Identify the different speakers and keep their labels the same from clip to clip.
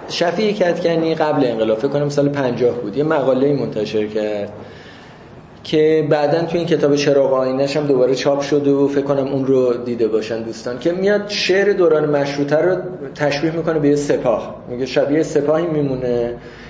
Speaker 1: شفیع کدکنی قبل انقلاب فکر کنم سال 50 بود یه مقاله منتشر کرد که بعداً تو این کتاب چراغ آینه‌ش هم دوباره چاپ شده و فکر کنم اون رو دیده باشن دوستان، که میاد شعر دوران مشروطه رو تشبیه میکنه به یه سپاه. میگه شبیه سپاهی میمونه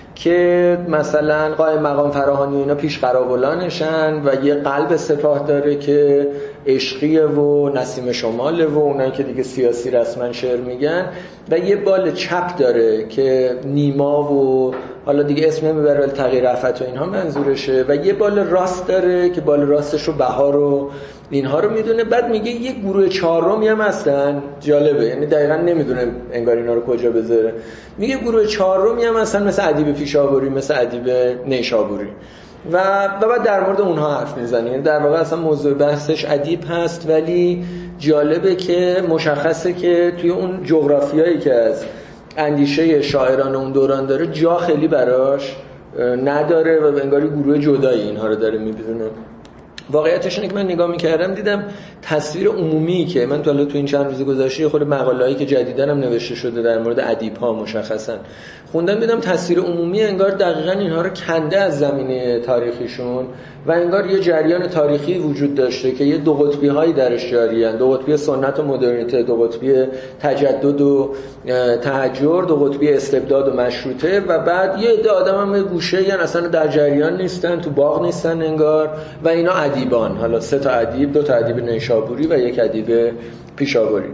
Speaker 1: که مثلا قائم مقام فراهانی و اینا پیش قراولانشن و یه قلب سپاه داره که عشقیه و نسیم شماله و اونایی که دیگه سیاسی رسما شعر میگن، و یه بال چپ داره که نیما و حالا دیگه اسم نمیبره ولی تغییر رفعت و اینها منظورشه، و یه بال راست داره که بال راستش رو بهار و اینها رو میدونه. بعد میگه یه گروه چهارمی هم هستن، جالبه، یعنی دقیقاً نمیدونه انگار اینا رو کجا بذاره. میگه گروه چهارمی هم هستن مثل ادیب پیشاوری، مثل ادیب نیشابوری، و بعد در مورد اونها حرف میزنه. یعنی در واقع اصلا موضوع بحثش ادیب هست، ولی جالبه که مشخصه که توی اون جغرافیایی که از اندیشه شاعران اون دوران داره جا خیلی براش نداره و انگاری گروه جدایی اینها رو داره میبینه. واقعیتش اینه که من نگاه میکردم دیدم تصویر عمومی که من تو این چند روز گذشته خود مقاله‌ای که جدیداً هم نوشته شده در مورد ادیب‌ها مشخصاً خوندم، دیدم تصویر عمومی انگار دقیقاً اینها رو کنده از زمینه تاریخیشون و انگار یه جریان تاریخی وجود داشته که یه دو قطبی‌هایی درش جاری‌اند، دو قطبی سنت و مدرنیته، دو قطبی تجدد و تحجر، دو قطبی استبداد و مشروطه، و بعد یه عده آدم هم گوشه یعنی اصلا در جریان نیستن، تو باغ نیستن انگار، و اینا ادیبان، حالا 3 تا ادیب، 2 تا ادیب نیشابوری و 1 ادیب پیشاوری.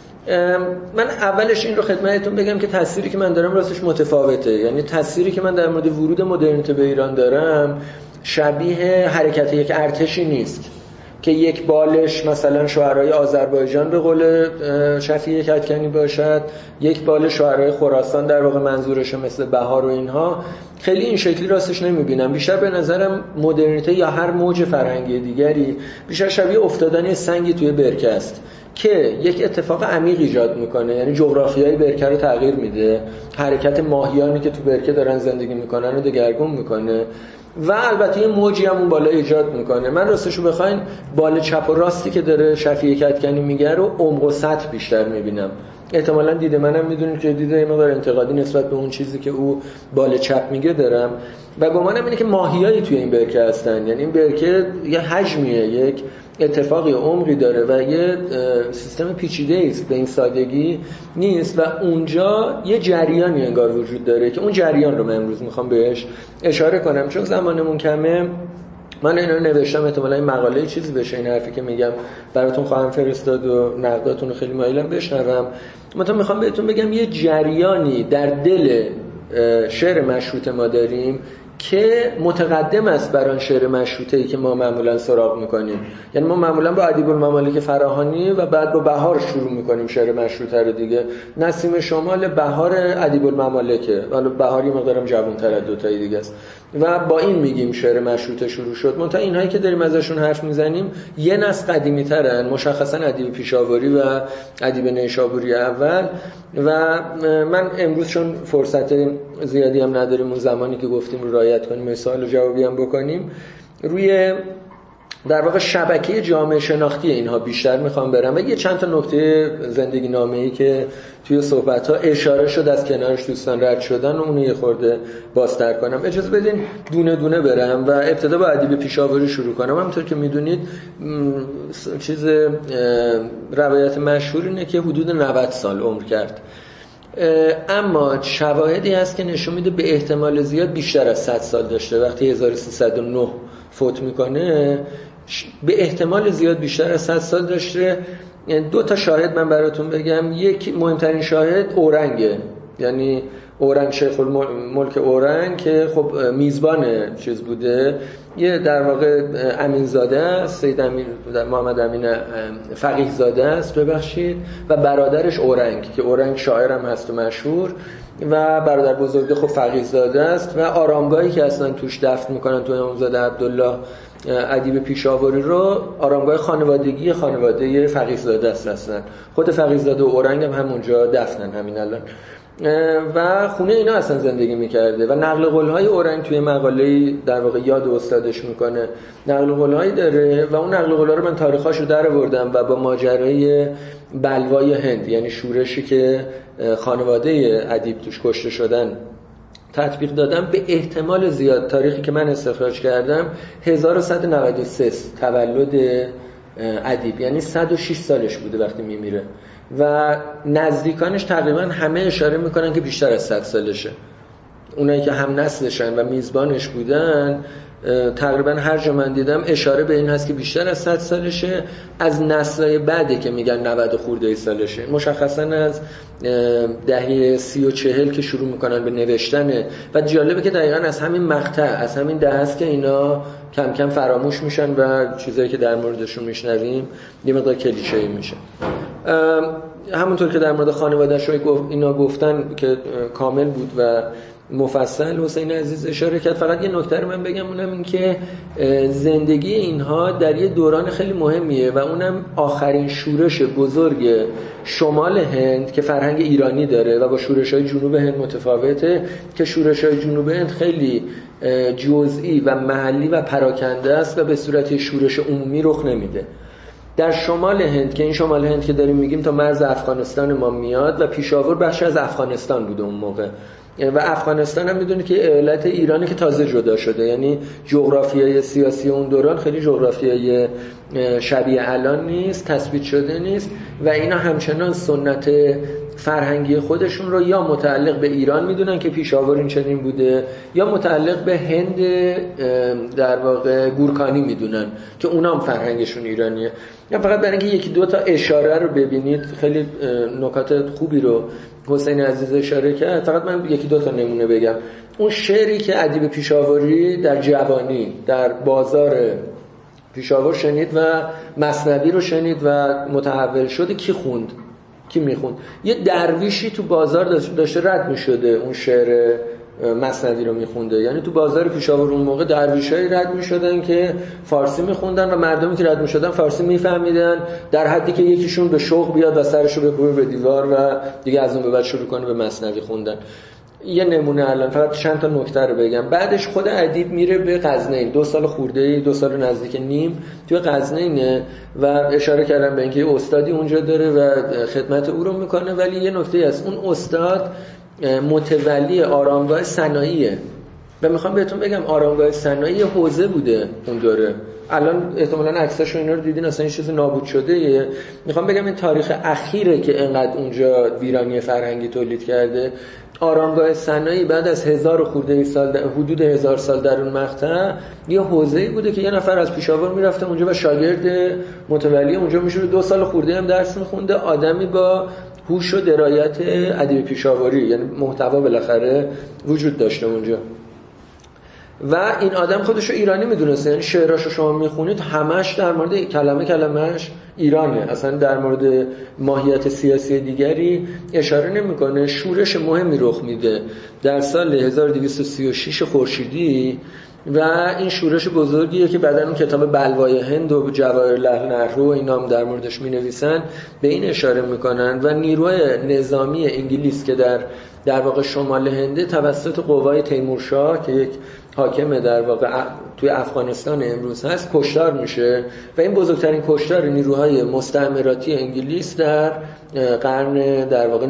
Speaker 1: من اولش این رو خدمتتون بگم که تصویری که من دارم راستش متفاوته. یعنی تصویری که من در مورد ورود مدرنیته به ایران دارم شبیه حرکت یک ارتشی نیست که یک بالش مثلا شاعرای آذربایجان به قول شفیع کدکنی باشد، یک بال شاعرای خراسان در واقع منظورشه مثل بهار و اینها. خیلی این شکلی راستش نمیبینم. بیشتر به نظرم مدرنیته یا هر موج فرهنگی دیگری بیشتر شبیه افتادن سنگی توی برکه است که یک اتفاق عمیق ایجاد میکنه، یعنی جغرافیای برکه رو تغییر میده، حرکت ماهیانی که تو برکه دارن زندگی میکنن رو دگرگون میکنه، و البته یه موجی هم اون بالا ایجاد میکنه. من راستشو بخواین بال چپ و راستی که داره شفیع کدکنی میگه رو عمق و سطح بیشتر میبینم. احتمالاً دیده منم میدونید که دیده یه مقدار انتقادی نسبت به اون چیزی که او بال چپ میگه دارم، و گمانم اینه که ماهیایی توی این برکه هستن. یعنی این برکه یه حجمیه، یک اتفاقی عمقی داره و یه سیستم پیچیده است، به این سادگی نیست، و اونجا یه جریانی انگار وجود داره که اون جریان رو من امروز میخوام بهش اشاره کنم. چون زمانمون کمه من اینو نوشتم، احتمالاً این مقاله چیزی بشه، این حرفی که میگم براتون خواهم فرستاد و نقداتون رو خیلی مایلم بشنوم. مثلا میخوام بهتون بگم یه جریانی در دل شعر مشروطه ما داریم که متقدم است بر آن شعر مشروطه‌ای که ما معمولا سراغ میکنیم. یعنی ما معمولا با ادیب الممالک فراهانی و بعد با بهار شروع میکنیم شعر مشروطه رو دیگه. نسیم شمال بهار ادیب الممالکه، حالا بهاری مقدارم جوان‌تر از دو تای دیگه است، و با این میگیم شعر مشروطه شروع شد. منتها اینهایی که داریم ازشون حرف میزنیم یه نسل قدیمی ترن، مشخصا ادیب پیشاوری و ادیب نیشابوری اول. و من امروز چون فرصت زیادی هم نداریم اون زمانی که گفتیم رو رعایت کنیم، سوال و جوابی هم بکنیم، روی در واقع شبکه جامعه شناختی اینها بیشتر میخوام برم و یه چند تا نکته زندگی نامه‌ای که توی صحبت‌ها اشاره شد از کنارش دوستان رد شدن و اونو یه خورده بازتر کنم. اجازه بدین دونه دونه برم و ابتدا با ادیب پیشاوری شروع کنم. همونطور که میدونید چیز روایت مشهور اینه که حدود 90 سال عمر کرد، اما شواهدی هست که نشون میده به احتمال زیاد بیشتر از 100 سال داشته. وقتی 1309 فوت میکنه به احتمال زیاد بیشتر از 100 سال داشته. دو تا شاهد من براتون بگم. یک مهمترین شاهد اورنگه، یعنی اورنگ شیخ الملک اورنگ که خب میزبان چیز بوده، یه در واقع امین زاده است، سید امین محمد امین فقیه زاده است ببخشید، و برادرش اورنگ که اورنگ شاعرم هست و مشهور، و برادر بزرگ خب فقیه زاده است، و آرامگاهی که اصلا توش دفن میکنن تو امامزاده عبدالله ادیب پیشاوری رو آرامگاه خانوادگی خانواده فقیه زاده است. اصلا خود فقیه زاده و اورنگ هم همونجا دفنن همین الان. و خونه اینا اصلا زندگی میکرده و نقل قول‌های اورنگ توی مقاله در واقع یاد استادش میکنه، نقل قول‌هایی داره و اون نقل قول‌ها رو من تاریخاشو در آوردم و با ماجرای بلوای هند، یعنی شورشی که خانواده ادیب توش کشته شدن، تطبیق دادم. به احتمال زیاد تاریخی که من استخراج کردم 1193 تولد ادیب، یعنی 106 سالش بوده وقتی میمیره و نزدیکانش تقریبا همه اشاره میکنن که بیشتر از 100 سالشه. اونایی که هم نسلشن و میزبانش بودن تقریبا هر جا من دیدم اشاره به این هست که بیشتر از 100 سالشه. از نسل‌های بعده که میگن 90 خورده سالشه، مشخصا از دهه 30 و 40 که شروع میکنن به نوشتنه و جالبه که دقیقا از همین مقطع، از همین دهه است که اینا کم کم فراموش میشن و چیزایی که در موردشون میشنویم یه مقدار کلیشه‌ای میشه. همونطور که در مورد خانواده‌اش اینا گفتن که کامل بود و مفصل حسین عزیز اشاره کرد. فقط یه نکته رو من بگم، اونم این که زندگی اینها در یه دوران خیلی مهمیه و اونم آخرین شورش بزرگ شمال هند که فرهنگ ایرانی داره و با شورش‌های جنوب هند متفاوته، که شورش‌های جنوب هند خیلی جزئی و محلی و پراکنده است و به صورت شورش عمومی رخ نمیده. در شمال هند که این شمال هند که داریم میگیم تا مرز افغانستان ما میاد و پیشاور بخش از افغانستان بوده اون موقع و افغانستان هم میدونی که ایالت ایرانی که تازه جدا شده، یعنی جغرافیای سیاسی اون دوران خیلی جغرافیای شبیه الان نیست، تثبیت شده نیست و اینا همچنان سنت فرهنگی خودشون رو یا متعلق به ایران میدونن که پیشاور این چنین بوده یا متعلق به هند در واقع گورکانی میدونن که اونام فرهنگشون ایرانیه. یا فقط برای اینکه یکی دو تا اشاره رو ببینید، خیلی نکات خوبی رو حسین عزیز اشاره کرد، فقط من یکی دو تا نمونه بگم. اون شعری که ادیب پیشاوری در جوانی در بازار پیشاور شنید و مثنوی رو شنید و متحول شده، کی خوند؟ کی میخوند؟ یه درویشی تو بازار داشته رد میشده اون شعر مثنوی رو میخونده، یعنی تو بازار پیشاور اون موقع درویشایی رد میشدن که فارسی میخوندن و مردمی که رد میشدن فارسی میفهمیدن، در حدی که یکیشون به شوق بیاد و سرشو بکوبه به دیوار و دیگه از اون به بعد شروع کنه به مثنوی خوندن. یه نمونه الان فقط چند تا نکته رو بگم. بعدش خود ادیب میره به غزنین، 2 سال خورده، 2 سال نزدیک نیم توی غزنینه و اشاره کردم به اینکه یه استادی اونجا داره و خدمت او رو میکنه، ولی یه نکته هست، اون استاد متولی آرامگاه صنایعیه و میخوام بهتون بگم آرامگاه صنایعی حوزه بوده اون دوره. الان احتمالاً عکساشو اینا رو دیدین، اصلا این چیز نابود شده. میخوام بگم این تاریخ اخیره که انقدر اونجا ویرانی فرهنگی تولید کرده. آرامگاه صنایعی بعد از 1000 خورده سال، حدود 1000 سال در اون مقطع یه حوزه‌ای بوده که یه نفر از پیشاور میرفته اونجا و شاگرد متولی اونجا میشده، 2 سال خورده هم درس میخونده، آدمی با هوش و درایت ادبی پیشاوری، یعنی محتوا بالاخره وجود داشته اونجا و این آدم خودشو ایرانی میدونسته، یعنی شعراشو شما میخونید همش در مورد کلمه‌اش ایرانه، اصلا در مورد ماهیت سیاسی دیگری اشاره نمیکنه. شورش مهمی رخ میده در سال 1236 خورشیدی و این شورش بزرگیه که بعداً اون کتاب بلوای هند و جواهر لعل نهرو اینا هم در موردش مینویسن، به این اشاره میکنن و نیروی نظامی انگلیس که در واقع شمال هند توسط قوای تیمورشاه که یک حاکم در واقع توی افغانستان امروز هست کشتار میشه و این بزرگترین کشتار نیروهای مستعمراتی انگلیس در قرن در واقع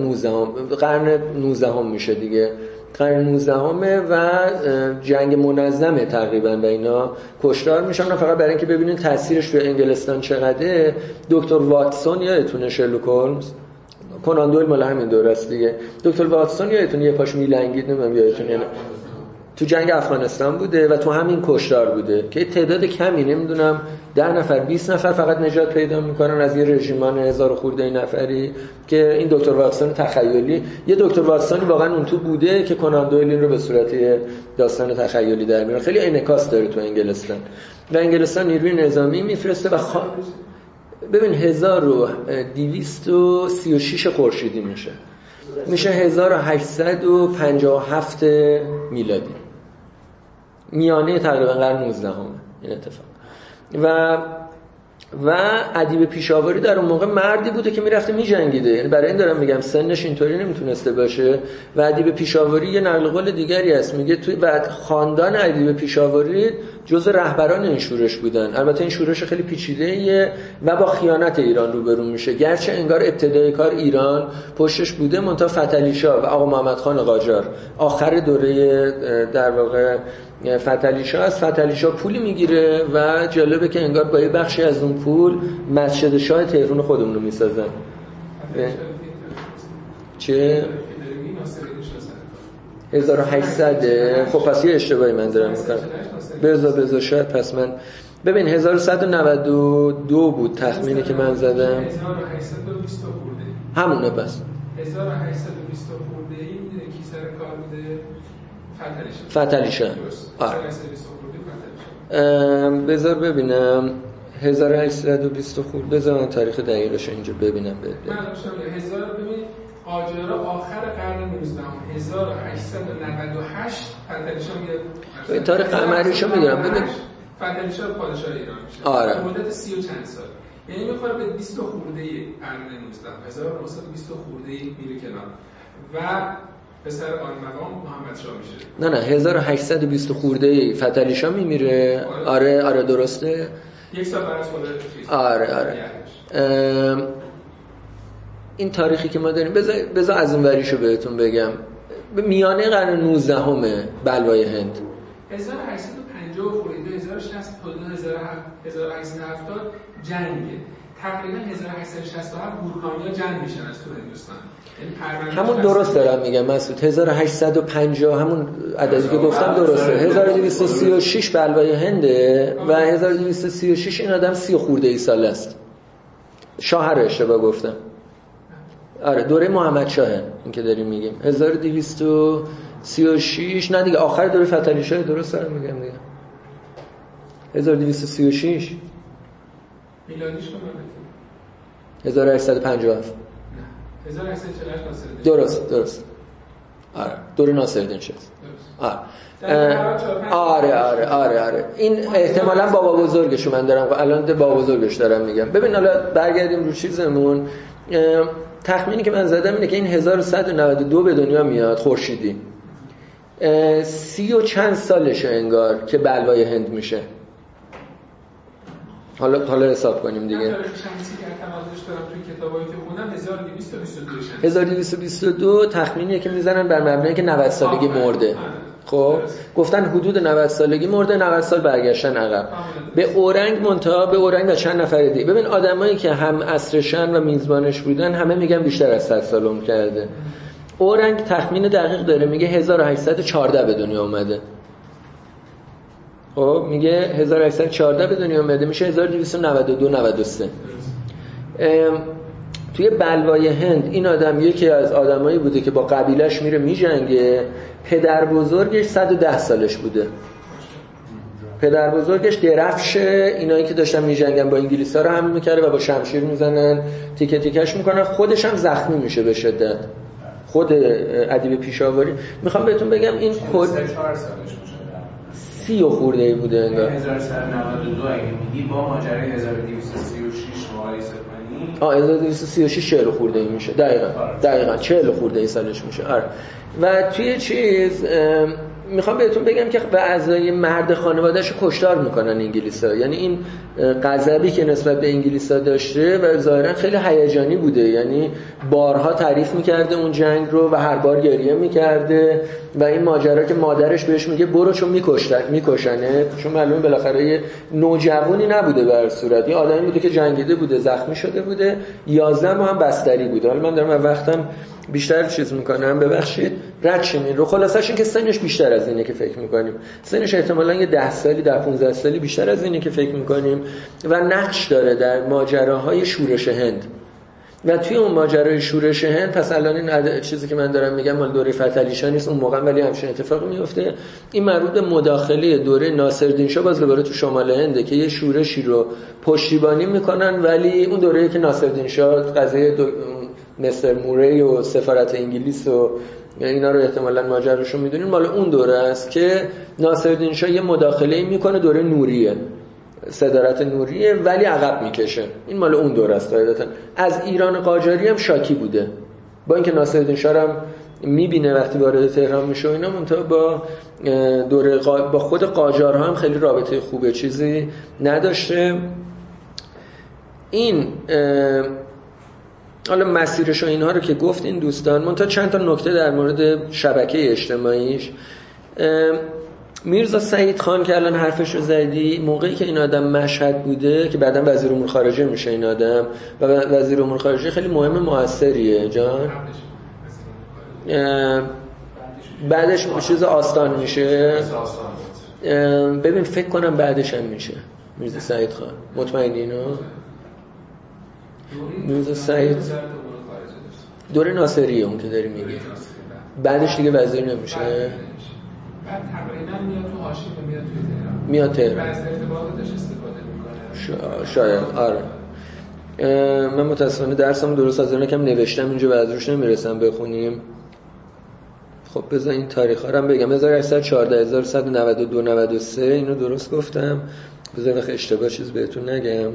Speaker 1: 19 میشه دیگه، قرن 19 و جنگ منظمه تقریبا و اینا کشتار میشن. فقط برای اینکه ببینید تاثیرش توی انگلستان چقدره، دکتر واتسون یادتونه شرلوک هولمز، کنان دویل مال همین دوره است دیگه، دکتر واتسون یادتونه یه پاش میلنگید، نمیدونم یادتونه یا نه، تو جنگ افغانستان بوده و تو همین کشتار بوده که تعداد کمی، نمیدونم 10 نفر 20 نفر فقط نجات پیدا میکنن از یه رژیمان 1000 خورده نفری که این دکتر واتسون تخیلی، یه دکتر واتسونی واقعا اون تو بوده که کنان دویل این رو به صورت داستان تخیلی در میاره. خیلی انعکاس داره تو انگلستان و انگلستان نیروی نظامی میفرسته و ببین 1236 خورشیدی میشه 1857 میلادی، میانه تقریبا قرن 19 این اتفاق. و و ادیب پیشاوری در اون موقع مردی بوده که میرفته میجنگیده، یعنی برای این دارم میگم سنش اینطوری نمیتونسته باشه. و ادیب پیشاوری یه نقل قول دیگری هست، میگه توی بعد خاندان ادیب پیشاوری جزء رهبران این شورش بودن. البته این شورش خیلی پیچیده‌ایه و با خیانت ایران روبرو میشه، گرچه انگار ابتدای کار ایران پشتش بوده، منتها فتحعلی شاه و آقا محمد خان قاجار آخر دوره در واقع فتحعلی شاه از فتحعلی شاه پولی میگیره و جالبه که انگار با یه بخشی از اون پول مسجد شاه تهران خودمون رو میسازن. چه 1800 خب پس یه اشتباهی من دارم میکنم. بذار شاید پس من ببین 1192 بود تخمینی که من زدم.
Speaker 2: 1820 خورده
Speaker 1: همونه پس
Speaker 2: 1820 خورده این کی سر کار بوده؟
Speaker 1: فتحعلی شاه. بذار ببینم 1820 خورده، بذار من تاریخ دقیقش اینجا ببینم.
Speaker 2: من داشتم 1000 ببین قاجارا آخر قرن 19 1898 فتحعلی شاه میاد.
Speaker 1: تاریخ قمریشو میدونم. ببین
Speaker 2: فتحعلی شاه پادشاه ایران میشه.
Speaker 1: آره.
Speaker 2: مدت 30 و چند سال. یعنی میخوره به 20 خورده قرن 19 1920 خورده میره کنار و پسر آن مقام محمد شاه میشه.
Speaker 1: نه 1820 خورده فتحعلی شاه میمیره. آره درسته.
Speaker 2: یک سال بعد از خودش.
Speaker 1: آره. این تاریخی که ما داریم بذار از اون وریشو بهتون بگم. به میانه قرن 19 بلوای هند
Speaker 2: 1850 خورده 1060 تا 1870 جنگه. تقریبا 1867 گورکانیا جنگ میشن از تو هندوستان.
Speaker 1: همون درست دارم میگم مسعود. 1850 همون عددی که گفتم درسته. 1236 بلوای هنده و 1236 این آدم 30 خورده ای سال است. شاه رو اشتباه گفتم. آره دوره محمد شاهه این که داریم میگیم. 1236 نه دیگه آخر دوره فتحعلی شاه. درست دارم میگم دیگه. 1236
Speaker 2: میلادیش کنم
Speaker 1: 1857
Speaker 2: 1848
Speaker 1: درست. آره دوره ناصرالدین شاه. آره این احتمالاً بابا بزرگشو من دارم الان بابا بزرگش دارم میگم. ببین حالا برگردیم رو چیزمون. تخمینی که من زدم اینه که این 1192 به دنیا میاد خورشیدی. 30 و چند سالشه انگار که بلوای هند میشه. حالا حساب کنیم دیگه. 1222 تخمینیه که میزنن بر مبنایی که 90 سالگی مرده. خب گفتن حدود 90 سالگی مرده، 90 سال برگشتن عقب. به اورنگ منتها به اورنگ و چند نفر دیگه. ببین آدمایی که هم عصرشن و میزبانش بودن همه میگن بیشتر از 100 سال عمر کرده. اورنگ تخمین دقیق داره، میگه 1814 به دنیا اومده. خب میگه 1814 به دنیا اومده، میشه 1292 93. توی بلوای هند این آدم یکی از آدمایی بوده که با قبیلش میره میجنگه. پدر بزرگش 110 سالش بوده. پدر بزرگش درفش اینایی که داشتن میجنگن با انگلیس‌ها رو حمل میکرده و با شمشیر میزنن تیکه تیکش میکنن. خودش هم زخمی میشه به شدت. خود ادیب پیشاوری میخوام بهتون بگم این کد 30 خورده بوده انگار.
Speaker 3: 1192 اگه میگی با ماجرای 1236 مقایسه کنی
Speaker 1: 1236 40 خورده ای میشه. دقیقاً 40 خورده ای سالش میشه. آره. و توی چیز میخوام بهتون بگم که به اعضای مرد خانواده‌اش کشتار میکنن انگلیس‌ها. یعنی این غضبی که نسبت به انگلیس‌ها داشته و ظاهرا خیلی هیجانی بوده، یعنی بارها تعریف میکرده اون جنگ رو و هر بار گریه میکرده و این ماجرا که مادرش بهش میگه برو چون میکشنه، چون معلومه بالاخره یه نوجوانی نبوده به هر صورت، یه آدمی بوده که جنگیده بوده، زخمی شده بوده، 11 ماه هم بستری بوده. حالا من دارم وقتم بیشتر چیز میکنم، ببخشید رد شین رو. خلاصش این که سنش بیشتر از اینه که فکر میکنیم. سنش احتمالاً یه 10 سالی 10-15 سالی بیشتر از اینه که فکر میکنیم و نقش داره در ماجراهای شورش هند. و توی اون ماجرای شورش هند پس الان این چیزی که من دارم میگم مال دوره فتحعلی شاه نیست، اون موقع ولی همچین اتفاقی میفته. این مربوط به مداخله دوره ناصرالدین شاه باز دوباره تو شمال هنده که یه شورشی رو پشتیبانی میکنن، ولی اون دوره‌ای که ناصرالدین شاه قضیه مستر موری و سفارت انگلیس و اینا رو احتمالاً ماجراشو میدونین، مال اون دوره است که ناصرالدین شاه یه مداخله‌ای میکنه، دوره نوریه. صدارت نوریه ولی عقب میکشه. این مال اون دوره است قاعدتا. از ایران قاجاری هم شاکی بوده، با اینکه ناصرالدین شاه هم میبینه وقتی وارد تهران میشه اینا، منتها با دوره با خود قاجارها هم خیلی رابطه خوبه، چیزی نداشته. این حالا مسیرش و اینها رو که گفت این دوستان، منتها چند تا نکته در مورد شبکه اجتماعیش. میرزا سعید خان که الان حرفش رو زدی، موقعی که این آدم مشهد بوده که بعداً وزیر امور خارجه میشه این آدم، و وزیر امور خارجه خیلی مهم موثریه جان. بعدش چیز آستان میشه. ببین فکر کنم بعدش هم میشه میرزا سعید خان، مطمئنی اینو؟ میرزا سعید دوره ناصریه اون که داری میگی، بعدش دیگه وزیر نمیشه.
Speaker 2: بعد تقریبا میاد تو حاشیه و
Speaker 1: میاد توی تهران.
Speaker 2: از ارتباطاتش استفاده میکنه.
Speaker 1: شاید آره. من متاسفانه درسم درست از اینکه نوشتم اینجا و از روش نمیرسم بخونیم. خب بذار این تاریخ‌ها رو هم بگم. 1814 1192 93 اینو درست گفتم. بذار وقت اشتباه چیز بهتون نگم.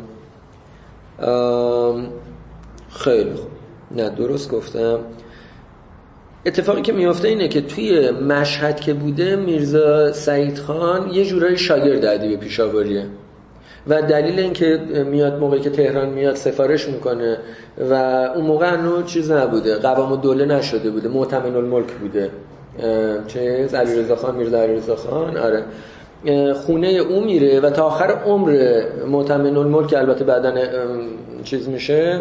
Speaker 1: خیلی خوب. نه درست گفتم. اتفاقی که میفته اینه که توی مشهد که بوده میرزا سعید خان یه جورایی شاگرد ادیب پیشاوریه و دلیل این که میاد موقعی که تهران میاد سفارش میکنه و اون موقع هنوز چیز نبوده، قوام الدوله نشده بوده، معتمن الملک بوده، علیرضا خان، میرزا علیرضا خان. آره خونه او میره و تا آخر عمر معتمن الملک البته بعدن چیز میشه،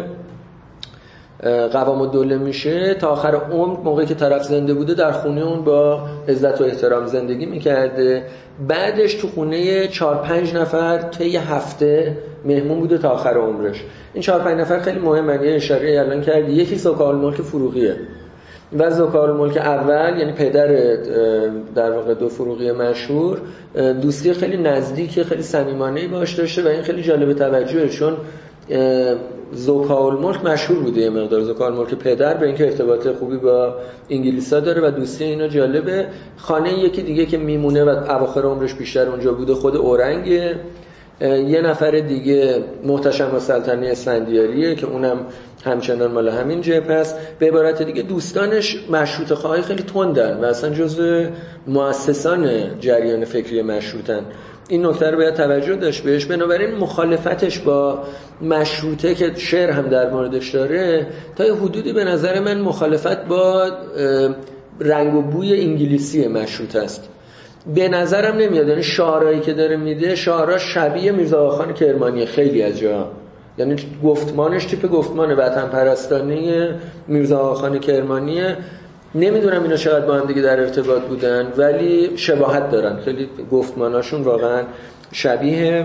Speaker 1: قوام الدوله میشه، تا آخر عمر موقعی که طرف زنده بوده در خونه اون با عزت و احترام زندگی میکرده. بعدش تو خونه 4-5 نفر طی هفته مهمون بوده تا آخر عمرش. این 4-5 نفر خیلی مهمه، یه اشاره الان کردی. یکی زکاالملک فروغیه و زکاالملک اول یعنی پدر در واقع دو فروغی مشهور دوستی خیلی نزدیک، خیلی صمیمانه‌ای باهاش داشته و این خیلی جالب توجهه، چون زکاالملک مشهور بوده یه مقدار، زکاالملک پدر، به اینکه ارتباط خوبی با انگلیسا داره و دوستی اینا جالبه. خانه یکی دیگه که میمونه و اواخر عمرش بیشتر اونجا بوده خود اورنگه. یه نفر دیگه محتشم السلطنه اسفندیاریه که اونم همچنان مال همین جبهه است. به عبارت دیگه دوستانش مشروطه خواهی خیلی تندن و اصلا جزو مؤسسان جریان فکری مشروطن. این نکته رو باید توجه داشت بهش. بنابراین مخالفتش با مشروطه که شعر هم در موردش داره تا یه حدودی به نظر من مخالفت با رنگ و بوی انگلیسی مشروطه است. به نظرم نمیاد، یعنی شعارهایی که داره میده شعارها شبیه میرزا آقاخان کرمانی خیلی از جا، یعنی گفتمانش تیپ گفتمان وطن پرستانه میرزا آقاخان کرمانیه. نمیدونم اینا چقدر با هم دیگه در ارتباط بودن ولی شباهت دارن، خیلی گفتماناشون واقعا شبیه.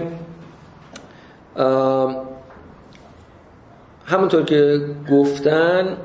Speaker 1: همونطور که گفتن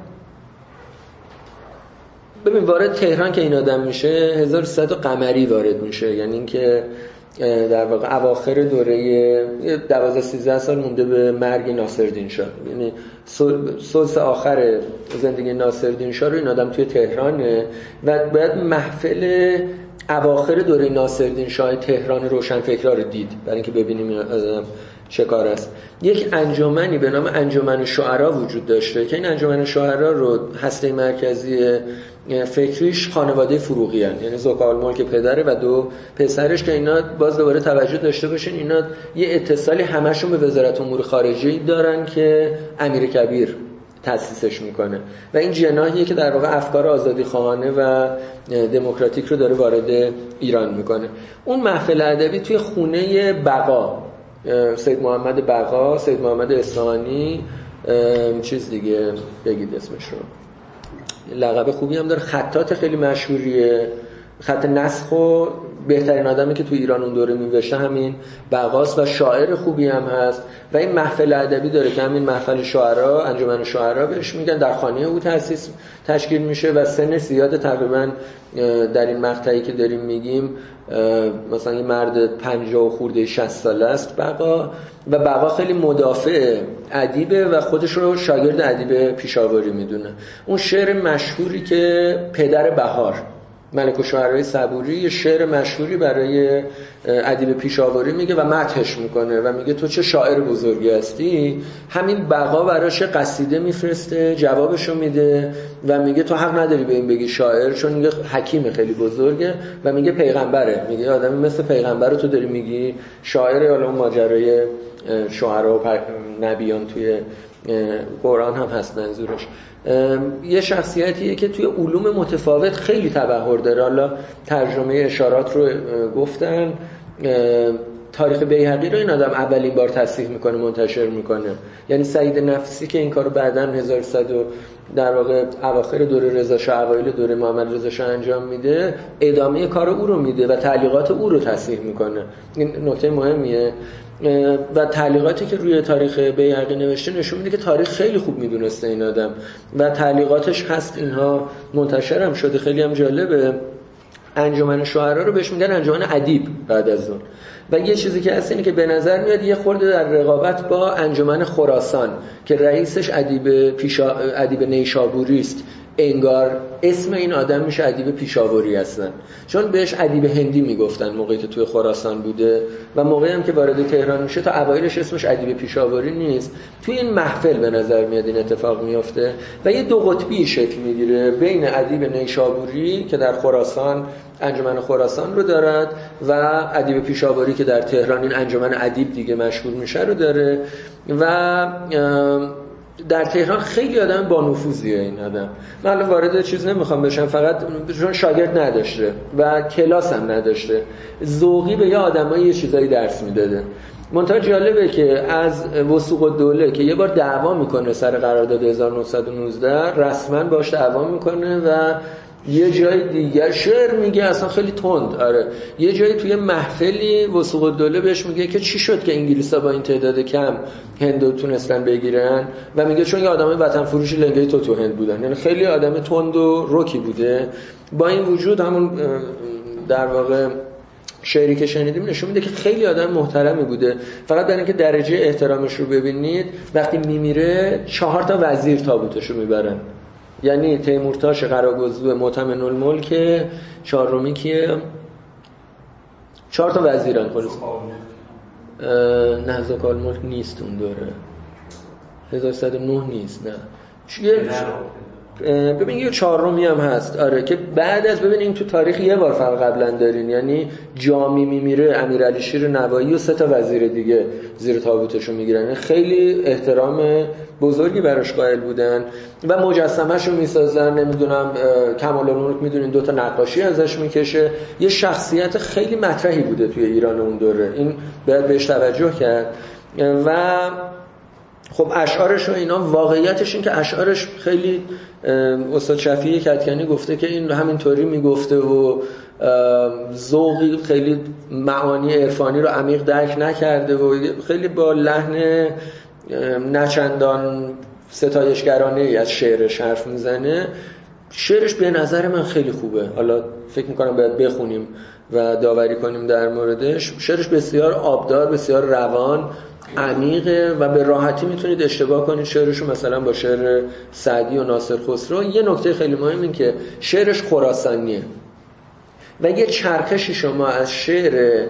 Speaker 1: ببین وارد تهران که این آدم میشه 1300 قمری وارد میشه، یعنی اینکه در واقع اواخر دوره 12-13 سال مونده به مرگ ناصرالدین شاه، یعنی ثلث آخر زندگی ناصرالدین شاه رو این آدم توی تهرانه و باید محفل اواخر دوره ناصرالدین شاه تهران روشنفکرا رو دید برای اینکه ببینیم این آدم چه کار است. یک انجمنی به نام انجمن شعرا وجود داشته که این انجمن شعرا رو هسته مرکزی فکریش خانواده فروغی هستند، یعنی زکاالملک پدره و 2 پسرش که اینا باز دوباره توجه داشته باشین اینا یه اتصالی همشون به وزارت امور خارجه دارن که امیر کبیر تأسیسش میکنه و این جناحیه که در واقع افکار آزادی خواهانه و دموکراتیک رو داره وارد ایران میکنه. اون محفل ادبی توی خونه بقا، سید محمد بقا، سید محمد اصفهانی، چیز دیگه بگید اسمش رو، لقب خوبی هم داره، خطاط خیلی مشهوریه، خط نسخ و بهترین آدمی که تو ایران اون دوره می‌نوشته همین بقاست و شاعر خوبی هم هست و این محفل ادبی داره که همین محفل شعرا، انجمن شعرا بهش میگن، در خانه او تشکیل میشه و سن زیاد تقریبا در این مقطعی که داریم میگیم مثلا یه مرد 50 خورده 60 ساله است بقا و بقا خیلی مدافع ادیبه و خودش رو شاگرد ادیب پیشاوری میدونه. اون شعر مشهوری که پدر بهار ملک الشعرای صبوری یه شعر مشهوری برای ادیب پیشاوری میگه و مدحش میکنه و میگه تو چه شاعر بزرگی هستی. همین بقا براش قصیده میفرسته، جوابشو میده و میگه تو حق نداری به این بگی شاعر، چون میگه حکیم خیلی بزرگه و میگه پیغمبره، میگه آدمی مثل پیغمبر رو تو داری میگی شاعر. حالا اون ماجرای شعرا و نبیان توی قرآن هم هست منظورش. یه شخصیتیه که توی علوم متفاوت خیلی تبحر داره. حالا ترجمه اشارات رو گفتن، تاریخ بیهقی رو این آدم اولین بار تصحیح میکنه، منتشر میکنه. یعنی سعید نفسی که این کارو بعداً 1100 در واقع اواخر دوره رضا شاه اوایل دوره محمد رضا شاه انجام میده، ادامه کار او رو میده و تعلیقات او رو تصحیح میکنه. این نکته مهمیه. و تعلیقاتی که روی تاریخ بیهقی نوشته نشون میده که تاریخ خیلی خوب میدونسته این آدم و تعلیقاتش هست، اینها منتشر هم شده. خیلی هم جالبه. انجمن شعرا رو بهش میگن انجمن ادیب بعد از اون. و یه چیزی که هست اینه که به نظر میاد یه خورده در رقابت با انجمن خراسان که رئیسش ادیب نیشابوری است، انگار اسم این آدم میشه ادیب پیشاوری هستن، چون بهش ادیب هندی میگفتن موقعی که توی خراسان بوده و موقعی هم که وارد تهران میشه تا اوایلش اسمش ادیب پیشاوری نیست. توی این محفل به نظر میاد این اتفاق میفته و یه دو قطبی شکل میگیره بین ادیب نیشابوری که در خراسان انجمن خراسان رو دارد و ادیب پیشاوری که در تهران این انجمن ادیب دیگه مشهور میشه رو داره. و در تهران خیلی آدم با نفوذیه این آدم. من الان وارد چیز نمیخوام بشم، فقط چون شاگرد نداشته و کلاس هم نداشته، ذوقی به یه آدمایی یه چیزایی درس میداده. منتها جالبه که از وثوق الدوله که یه بار دعوا میکنه سر قرارداد 1919 رسما باش دعوا میکنه و یه جای دیگر شعر میگه اصلا خیلی تند. آره یه جایی توی محفلی وثوق الدوله بهش میگه که چی شد که انگلیسا با این تعداد کم هندو تونستن بگیرن و میگه چون یه آدمای وطن فروشی لنگه تو هند بودن. یعنی خیلی آدم تند و رکی بوده. با این وجود همون در واقع شعری که شنیدیم نشون میده که خیلی آدم محترمی بوده. فقط برای اینکه درجه احترامش رو ببینید، وقتی میمیره 4 تا وزیر تابوتش رو میبرن. یعنی تیمورتاش قراگزو معتمن الملک، چهارمی کیه؟ 4 تا وزیرن خلاص. نه زکال ملک نیست اون دوره، 1109 نیست. نه ببین یه 4می هم هست. آره که بعد از ببینیم تو تاریخ یه بار فقط قبلا دارین، یعنی جامی میمیره امیرعلی شیر نوایی و 3 تا وزیر دیگه زیر تابوتشو میگیرن. یعنی خیلی احترام بزرگی براش قائل بودن و مجسمه‌شو میسازن. نمیدونم کمال الملک میدونین 2 تا نقاشی ازش میکشه. یه شخصیت خیلی مطرحی بوده توی ایران اون دوره، این باید بهش توجه کرد. و خب اشعارش و اینا، واقعیتش این که اشعارش خیلی استاد شفیعی کدکنی گفته که این همینطوری میگفته و ذوقی خیلی معانی عرفانی رو عمیق درک نکرده و خیلی با لحن نچندان ستایشگرانه ای از شعرش حرف میزنه. شعرش به نظر من خیلی خوبه. حالا فکر میکنم باید بخونیم و داوری کنیم در موردش. شعرش بسیار آبدار، بسیار روان، عمیقه و به راحتی میتونید اشتباه کنید شعرشو مثلا با شعر سعدی و ناصر خسرو. یه نکته خیلی مهم این که شعرش خراسانیه و یه چرخشی شما از شعر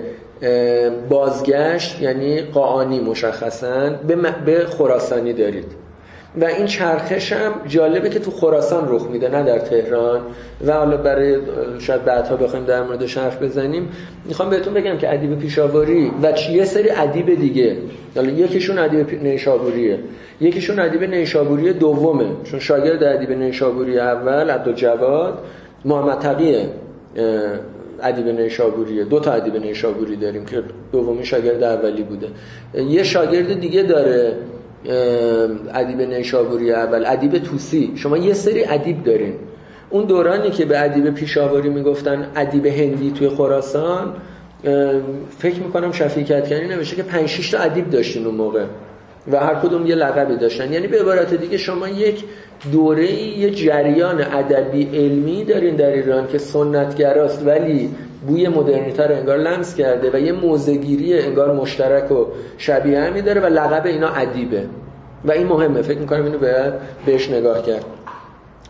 Speaker 1: بازگشت یعنی قاآنی مشخصاً به خراسانی دارید و این چرخش هم جالبه که تو خراسان رخ میده نه در تهران. و حالا برای شاید بعدها بخوایم در موردش حرف بزنیم، میخوام بهتون بگم که ادیب پیشاوری و یه سری ادیب دیگه، حالا یکیشون ادیب نیشابوریه، یکیشون ادیب نیشابوری دومه، چون شاگرد ادیب نیشابوری اول عبدالجواد محمد تقی ادیب نیشابوریه. 2 تا ادیب نیشابوری داریم که دومی شاگرد اولی بوده. یه شاگرد دیگه داره ادیب نیشابوری اول، ادیب توسی. شما یه سری ادیب دارین. اون دورانی که به ادیب پیشاوری میگفتن ادیب هندی توی خراسان، فکر میکنم شفیع کدکنی نوشته که 5-6 تا ادیب داشتین اون موقع و هر کدوم یه لقبی داشتن. یعنی به عبارت دیگه شما یک دوره‌ای، یه جریان ادبی علمی دارین در ایران که سنتگراست ولی بوی مدرنیته رو انگار لمس کرده و یه موزه‌گیری انگار مشترک و شبیه همی داره و لقب اینا ادیبه و این مهمه. فکر می‌کنم اینو باید بهش نگاه کرد.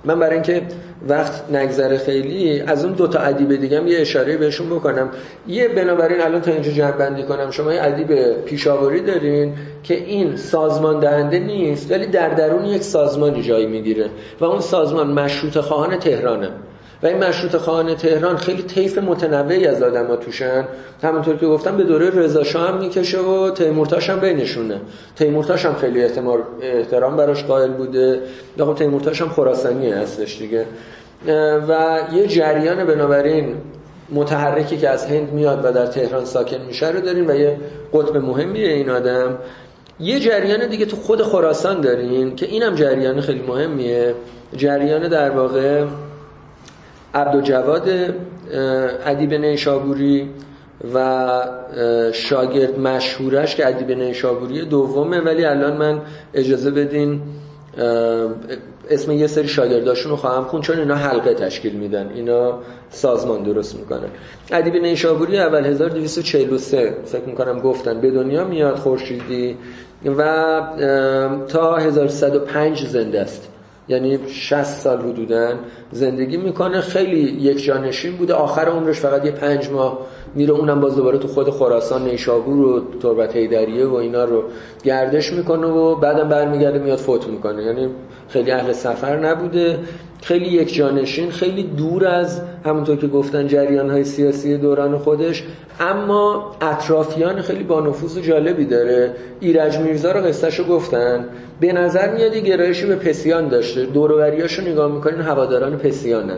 Speaker 1: من برای اینکه وقت نگذره خیلی از اون 2 تا ادیب دیگه هم یه اشاره بهشون بکنم. یه بنابراین الان تا اینجا جمع بندی کنم، شما یه ادیب پیشاوری دارین که این سازمان دهنده نیست ولی در درون یک سازمانی جای میگیره و اون سازمان مشروطه خواهان تهرانه و این مشروطه خواهان تهران خیلی طیف متنوعی از آدم‌ها توشن. همونطور که گفتم به دوره رضا شاه هم میکشه و تیمورتاش هم بینشونه. تیمورتاش هم خیلی احترام براش قائل بوده. خب تیمورتاش هم خراسانیه هستش دیگه. و یه جریان بنابراین متحرکی که از هند میاد و در تهران ساکن میشه رو داریم و یه قطب مهمیه این آدم. یه جریان دیگه تو خود خراسان داریم که اینم جریان خیلی مهمیه، جریان در واقع عبدالجواد ادیب نیشابوری و شاگرد مشهورش که ادیب نیشابوری دومه، ولی الان من اجازه بدین اسم یه سری شاگرداشون رو خواهم خوند چون اینا حلقه تشکیل میدن، اینا سازمان درست میکنن. ادیب نیشابوری اول 1243 فکر میکنم گفتن به دنیا میاد خورشیدی و تا 1105 زنده است، یعنی 60 سال حدوداً زندگی میکنه. خیلی یک جانشین بوده، آخر عمرش فقط یه 5 ماه میره اونم باز دوباره تو خود خراسان نیشابور و تربت حیدریه و اینا رو گردش میکنه و بعدم برمیگرده میاد فوت میکنه. یعنی خیلی اهل سفر نبوده، خیلی یک جانشین، خیلی دور از همونطور که گفتن جریان‌های سیاسی دوران خودش، اما اطرافیان خیلی با نفوذ و جالبی داره. ایرج میرزا رو قصه‌شو گفتن، به نظر میاد یه گرایشی به پسیان داشته. دور و بریاشو نگاه میکنین هواداران پسیانن.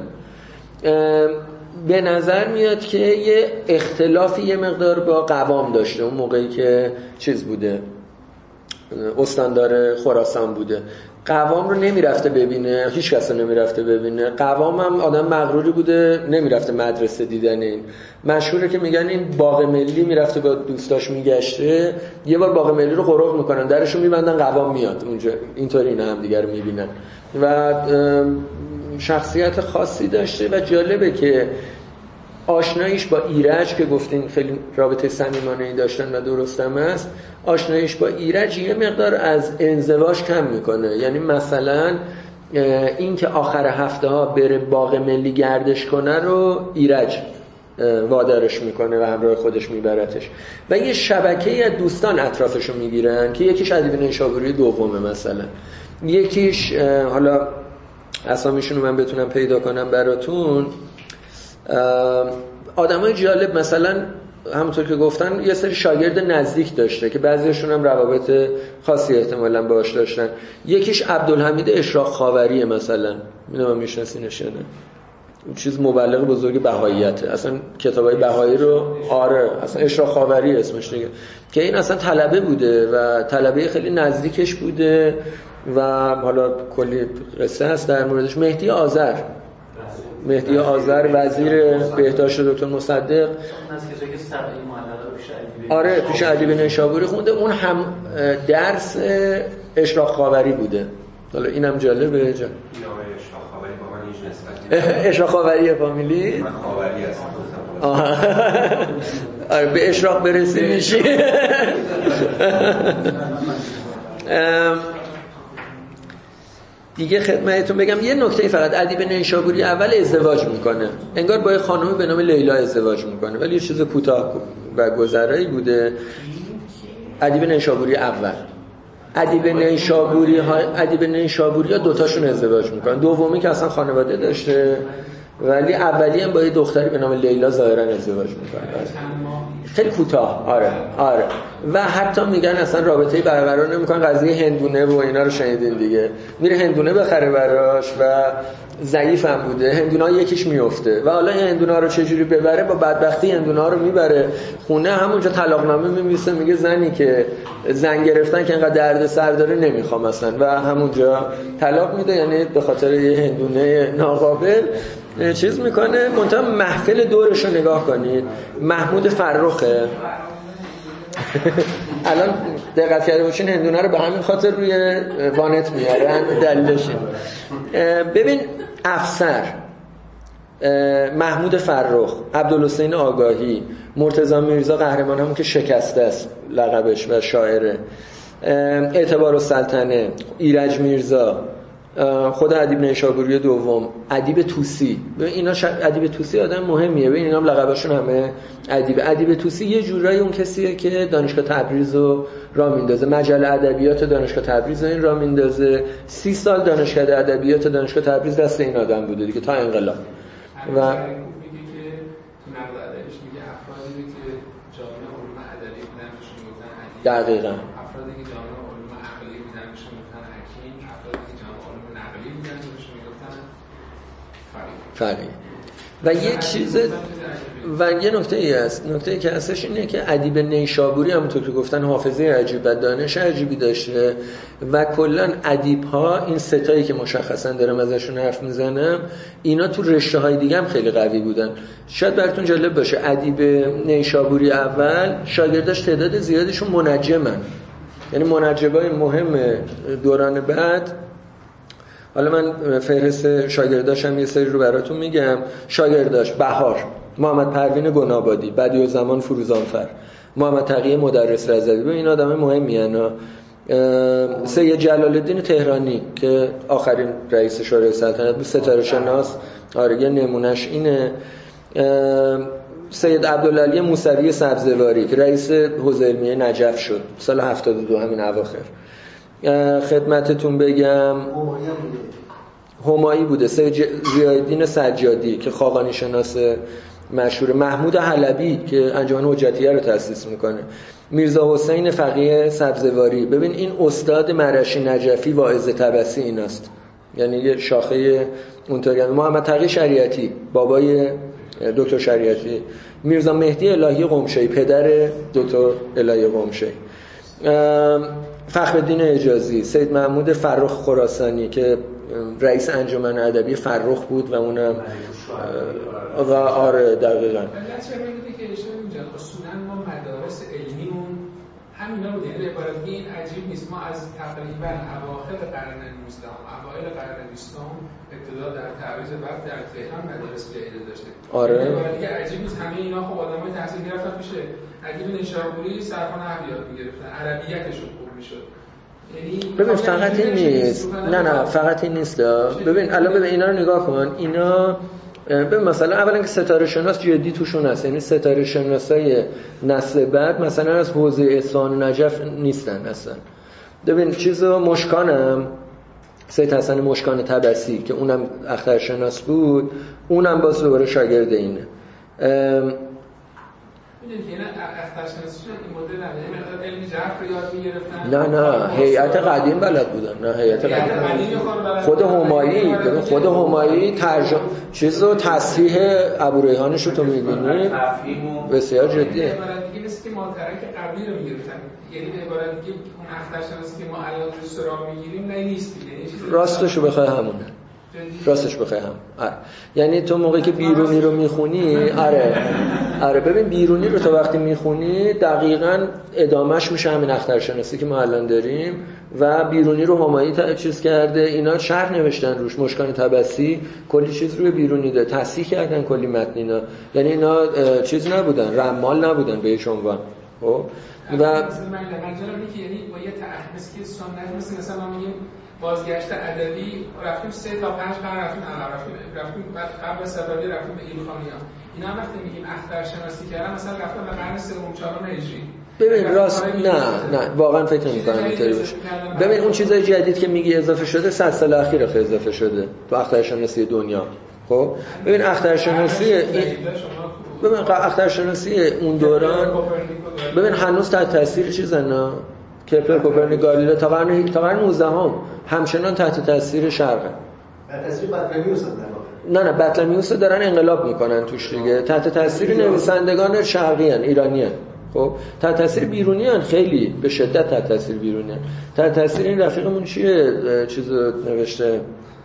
Speaker 1: به نظر میاد که یه اختلافی یه مقدار با قوام داشته اون موقعی که چیز بوده، استاندار خراسان بوده. قوام رو نمیرفته ببینه، هیچ کس رو نمیرفته ببینه. قوام هم آدم مغروری بوده، نمیرفته مدرسه دیدن. این مشهوره که میگن این باغ ملی میرفته با دوستاش میگشته، یه بار باغ ملی رو قرق میکنن، درشو میبندن، قوام میاد اونجا، اینطوری اینا هم دیگه رو میبینن. و شخصیت خاصی داشته و جالبه که آشناییش با ایرج که گفتین خیلی رابطه صمیمانه‌ای داشتن و درستم است، آشناییش با ایرج یه مقدار از انزواج کم میکنه. یعنی مثلا این که آخر هفته ها بره باغ ملی گردش کنه رو ایرج وادارش میکنه و همراه خودش میبرتش و یه شبکه‌ای از دوستان اطرافشو میگیرن که یکیش ادیب نیشابوری دومه، مثلا یکیش حالا اسامیشون رو من بتونم پیدا کنم براتون. آدمای جالب مثلا همونطور که گفتن یه سری شاگرد نزدیک داشته که بعضیشون هم روابط خاصی احتمالاً باهاش داشتن. یکیش عبدالحمید اشراق خاوریه، مثلا میدونم میشناسینش یا نه، چیز مبلغ بزرگ بهاییته، اصلا کتابای بهایی رو اصلا اشراق خاوری اسمش دیگه، که این اصلا طلبه بوده و طلبه خیلی نزدیکش بوده و حالا کلی قصه هست در موردش. مهدی آذر وزیر بهداشت دکتر مصدق پیش ادیب نیشابوری خونده، اون هم درس اشراق خاوری بوده. حالا اینم جالبه. اشراق خاوری فامیلی من خاوری هستم. به اشراق برسی میشی. دیگه خدمتتون بگم یه نکته فقط، ادیب نیشابوری اول ازدواج میکنه، انگار با یه خانمی به نام لیلا ازدواج میکنه، ولی یه چیز کوتاه و گذرایی بوده. ادیب نیشابوری اول، ادیب نیشابوری ها دوتاشون ازدواج میکنن، دومی که اصلا خانواده داشته ولی اولی هم با یه دختری به نام لیلا ظاهرا ازدواج میکنه، خیلی کوتاه. آره و حتی میگن اصلا رابطه‌ای برقرار نمیکنن. قضیه هندونه و اینا رو شنیدین دیگه، میره هندونه بخره براش و ضعیف هم بوده، هندونا یکیش میفته و حالا این هندونا رو چجوری ببره، با بدبختی هندونا رو میبره خونه، همونجا طلاقنامه میمیسه، میگه زنی که زن گرفتن که انقدر درد سر داره نمیخوام اصلا، و همونجا طلاق میده. یعنی به خاطر یه هندونه ناقابل چیز میکنه. منتها محفل دورش رو نگاه کنید، محمود فرخه. الان دقت کرده باشین هندونه رو به همین خاطر روی وانت میارن، دلیلش ببین افسر محمود فرخ، عبدالحسین آگاهی، مرتضی میرزا قهرمان، همون که شکسته است لقبش و شاعره، اعتبار السلطنه، ایرج میرزا، خود ادیب نیشابوری دوم، ادیب طوسی. اینا ادیب طوسی آدم مهمیه، ببین اینا هم لقبشون همه ادیب طوسی یه جورایی اون کسیه که دانشگاه تبریز رو راه میندازه، مجله ادبیات دانشگاه تبریز رو این راه میندازه. 30 سال دانشکده ادبیات دانشگاه تبریز دست این آدم بوده دیگه تا انقلاب. و دقیقاً
Speaker 2: افرادی که جامعه علوم عقلی بودن بهشون میگفتن حکیم، افرادی که جامعه علوم نقلی بودن بهشون میگفتن
Speaker 1: فقیه. و یک چیز و یه نکته که هستش اینه که ادیب نیشابوری همونطور که گفتن حافظه عجیب و دانش عجیبی داشته و کلا ادیب‌ها این ستایی که مشخصا دارم ازشون حرف میزنم اینا تو رشته‌های دیگه هم خیلی قوی بودن. شاید براتون جالب باشه ادیب نیشابوری اول شاگرداش تعداد زیادشون منجمن، یعنی منجمای مهم دوران بعد. حالا من فهرست شاگرداشم یه سری رو براتون میگم. شاگرداش بهار، محمد پروین گنابادی، بدیعالزمان فروزانفر، محمد تقی مدرس رضوی، این آدم مهمی هستن. سید جلال الدین تهرانی که آخرین رئیس شورای سلطنت بود، ستاره شناس، آره نمونهش اینه. سید عبدالعلی موسوی سبزواری که رئیس حوزه علمیه نجف شد سال 72 همین اواخر. خدمتتون بگم همایی بوده، سید ضیاءالدین سجادی که خاقانی شناس مشهور، محمود حلبی که انجمن حجتیه رو تأسیس میکنه، میرزا حسین فقیه سبزواری. ببین این استاد مرشی نجفی واعظ طبسی ایناست، یعنی یه شاخه اونطوری. محمد تقی شریعتی بابای دکتر شریعتی، میرزا مهدی الهی قمشه‌ای پدر دکتر الهی قمشه‌ای، فخرالدین اجازی، سید محمود فرخ خراسانی که رئیس انجمن ادبی فرخ بود و اونم و آره دقیقاً
Speaker 2: اصولاً ما مدارس علمیمون همینا بود. یعنی عبارت این عجیب نیست، ما از تقریبا اواخر قرن 19 اوایل قرن 20 ابتدا در تبریز بعد در تهران مدارس جدید داشتیم.
Speaker 1: آره
Speaker 2: دیگه عجیب نیست، همه اینا خب آدمای تحصیل گرفتن پیش ادیب نیشابوری صرفا نحو یاد می‌گرفتن، عربیتشون خوب می‌شد.
Speaker 1: ببین فقط این نیست، نه فقط این نیست. ببین الان ببین اینا رو نگاه کن، اینا ببین مثلا اولا که ستاره شناس جدی توشون هست، یعنی ستاره شناسای نسل بعد مثلا از حوزه اصفهان و نجف نیستن اصلا. ببین چیزو مشکانم، سید حسن مشکان طبسی که اونم اخترشناس بود، اونم باز دوباره شاگرد اینه.
Speaker 2: میدونید که اینا اخترشناسیشون این مدل نبوده، علم جعف رو یاد می‌گرفتن.
Speaker 1: نه هیئت قدیم بلد بودن، نه هیئت قدیم. خود همایی ترجمه چیزو تصحیح ابوریحانش رو تو می‌بینی بسیار جدیه.
Speaker 2: عبارت دیگه مثل که مادرک قبلی رو می‌گرفتن، یعنی عبارت دیگه اون اخترشناسی که ما الان رو سراغ می‌گیریم نه نیست دیگه.
Speaker 1: راستش رو بخوای همونه. راستش بخوایم یعنی تو موقعی که بیرونی رو میخونی آره ببین بیرونی رو تو وقتی میخونی دقیقاً ادامهش میشه همین اخترشناسی که ما الان داریم و بیرونی رو همایی چیز کرده، اینا شرح نوشتن روش، مشکان طبسی کلی چیز روی بیرونی ده تصحیح کردن کلی متن اینا، یعنی اینا چیز نبودن، رمال نبودن بهش عنوان. خب
Speaker 2: و منظورم اینه که یعنی با یه تحمس که سنت مثلا ما میگیم بازگشت ادبی رفتیم 3 تا 5 قرن رفتیم بعد قبل صفوی رفتیم به ایلخانیان. اینا هم وقتی میگیم اخترشناسی کردن مثلا رفتن به قرن 3 و 4 هجری.
Speaker 1: ببین راست نه واقعا فکر نمی‌کنم اینطوری باشه. ببین اون چیزای جدید که میگی اضافه شده 100 سال اخیر اضافه شده تو اخترشناسی دنیا. خب ببین اخترشناسی اون دوران ببین هنوز تحت تاثیر چیزن، کپلر، کوپرنیک، گالیله تا قرن 19 همچنان تحت تاثیر شرقه.
Speaker 4: تحت تاثیر بطلمیوس
Speaker 1: نه بطلمیوس دارن انقلاب میکنن توش دیگه، تحت تاثیر نویسندگان شرقی ان، ایرانی ان. خب تحت تاثیر بیرونی ان، خیلی به شدت تحت تاثیر بیرونی ان. تحت تاثیر این رفیقمون چیه چیزو نوشته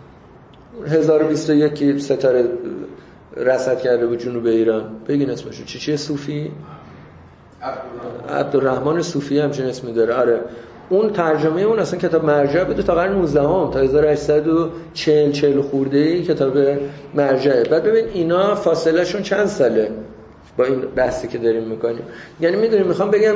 Speaker 1: 1021 ستاره رصد کرده بود جنوب ایران، بگین اسمشو چیه صوفی؟ عبدالرحمن صوفی همچین اسمی داره. آره اون ترجمه اون اصلا کتاب مرجع بوده تا قرن 19 تا 1840 خورده‌ای کتاب مرجعه. بعد ببین اینا فاصله شون چند ساله با این بحثی که داریم میکنیم. یعنی میدونیم میخوام بگم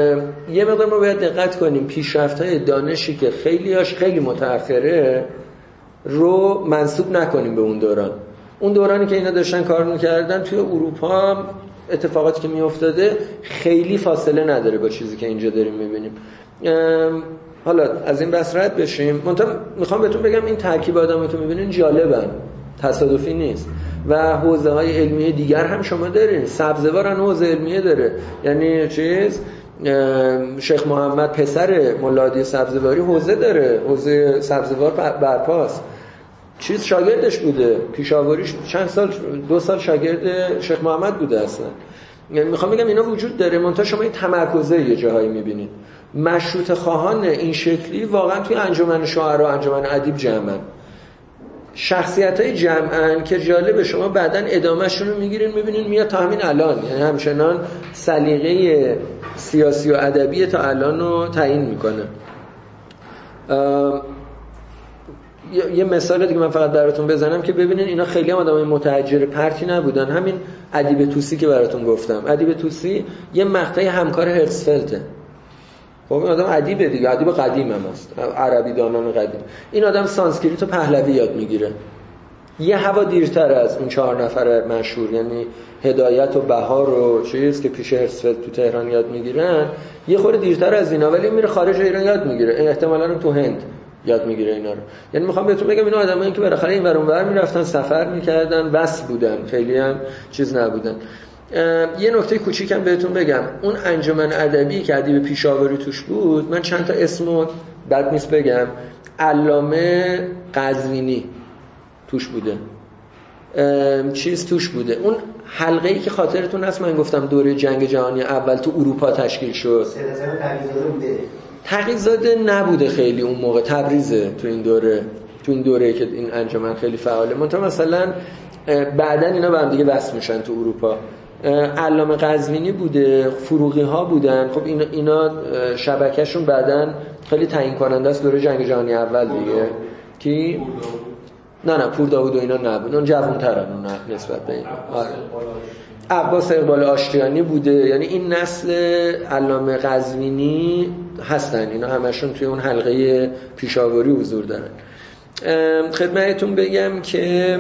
Speaker 1: یه مقدار ما باید دقت کنیم پیشرفت‌های دانشی که خیلی متأخره رو منسوب نکنیم به اون دوران. اون دورانی که اینا داشتن کار میکردن توی اروپا، اتفاقاتی که میافتاده خیلی فاصله نداره با چیزی که اینجا داریم میبینیم. حالا از این بحث رد بشیم. میخوام بهتون بگم این ترکیب آدمایی که میبینین جالبن، تصادفی نیست. و حوزه های علمی دیگر هم شما دارین. سبزوار هم حوزه علمیه داره، یعنی شیخ محمد پسر مولادی سبزواری حوزه داره، حوزه سبزوار برپاست. شاگردش بوده، پیشاوریش چند سال، 2 سال شاگرد شیخ محمد بوده اصلا. یعنی میخوام بگم اینا وجود داره، منتها شما این تمرکزه یه جاهایی میبینید. مشروطه خواهان این شکلی واقعا توی انجمن شاعرها، انجمن ادیب جمعن، شخصیت‌های جمعن که جالب، شما بعداً ادامه‌شون رو میگیرین میبینین میاد تا همین الان، یعنی همچنان سلیقه سیاسی و ادبی تا الان رو تعیین میکنه. یه مثال دیگه من فقط براتون بزنم که ببینین اینا خیلی هم آدمای متحجر پرتی نبودن. همین ادیب توسی که براتون گفتم، ادیب توسی یه مقطعی همکار هرتزفلده. خب این آدم ادیبه دیگه، ادیب قدیم هم هست، عربی دانان قدیم. این آدم سانسکریت و پهلوی یاد میگیره، یه هوا دیرتر از اون 4 نفر مشهور، یعنی هدایت و بهار و چیز که پیش هرتزفلد تو تهران یاد میگیرن، یه خورده دیرتر از اینا، ولی میره خارج ایران یاد میگیره، احتمالاً تو هند یاد میگیره اینا رو. یعنی میخوام بهتون بگم اینا آدمایی که بالاخره این ور اون ور میرفتن، سفر میکردن، بس بودن، خیلی هم چیز نبودن. یه نکته کوچیکم بهتون بگم، اون انجمن ادبی که ادیب پیشاوری توش بود، من چند تا اسمو بد نیست بگم، علامه قزوینی توش بوده، توش بوده. اون حلقه‌ای که خاطرتون هست من گفتم دوره جنگ جهانی اول تو اروپا تشکیل شد، تقی‌زاده نبوده خیلی اون موقع، تبریزه تو این دوره که این انجمن خیلی فعاله. منتها مثلا بعدن اینا با هم دیگه وصل میشن تو اروپا. علامه قزوینی بوده، فروغی ها بودن. خب اینا شبکهشون بعدن خیلی تعیین کننده است دوره جنگ جهانی اول دیگه. کی؟ نه پور داوود و اینا نبود، اون جوان‌ترن اون نسبت به این. عباس اقبال آشتیانی بوده. یعنی این نسل علامه قزوینی هستن، اینا همشون توی اون حلقه پیشاوری حضور دارن. خدمتتون بگم که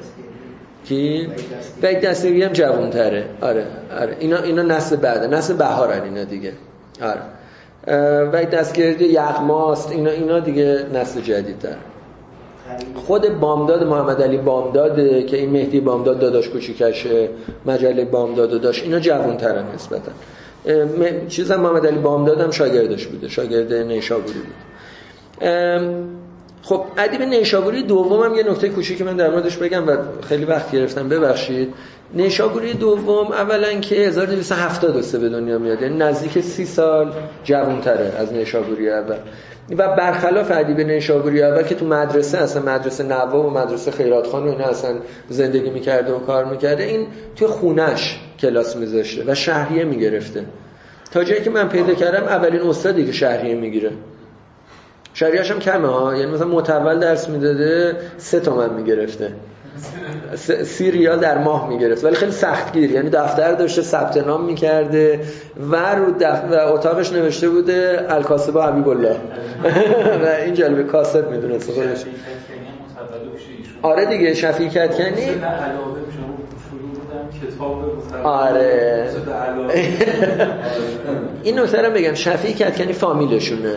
Speaker 1: وحید دستگیری هم جوان‌تره. آره اینا نسل بعده، نسل بهارن اینا دیگه. آره وحید دستگیری یغماست، اینا دیگه نسل جدیدتر. خود بامداد، محمد علی بامداد که این مهدی بامداد داداش کوچیکشه، مجله بامداد داشت، اینا جوان‌ترن نسبتا. چیزا محمد علی بامداد هم شاگردش بوده، شاگرد نیشابوری بود. خب ادیب نیشابوری دوم هم یه نکته کوچیکی من در موردش بگم و خیلی وقت گرفتم، ببخشید. نیشابوری دوم اولا که 1273 به دنیا میاد، یعنی نزدیک 30 سال جوان‌تره از نیشابوری اول. و برخلاف ادیب نیشابوری اول که تو مدرسه، اصلا مدرسه نوا و مدرسه خیراتخان و اینا اصلا زندگی میکرده و کار میکرده، این تو خونش کلاس میذاشته و شهریه میگرفته. تا جایی که من پیدا کردم اولین استادی که شهریه میگیره، شهریه‌اش هم کمه ها، یعنی مثلا متول درس میداده 3 تومن میگرفته، 30 ریال در ماه میگرفت، ولی خیلی سختگیر، یعنی دفتر داشته، ثبت نام میکرده و رو اتاقش نوشته بوده الکاسب حبیب الله و این جلوه کاسب میدونسته خودش. آره دیگه شفیع کدکنی آره این نکته رو بگم، شفیع کدکنی فامیلشونه،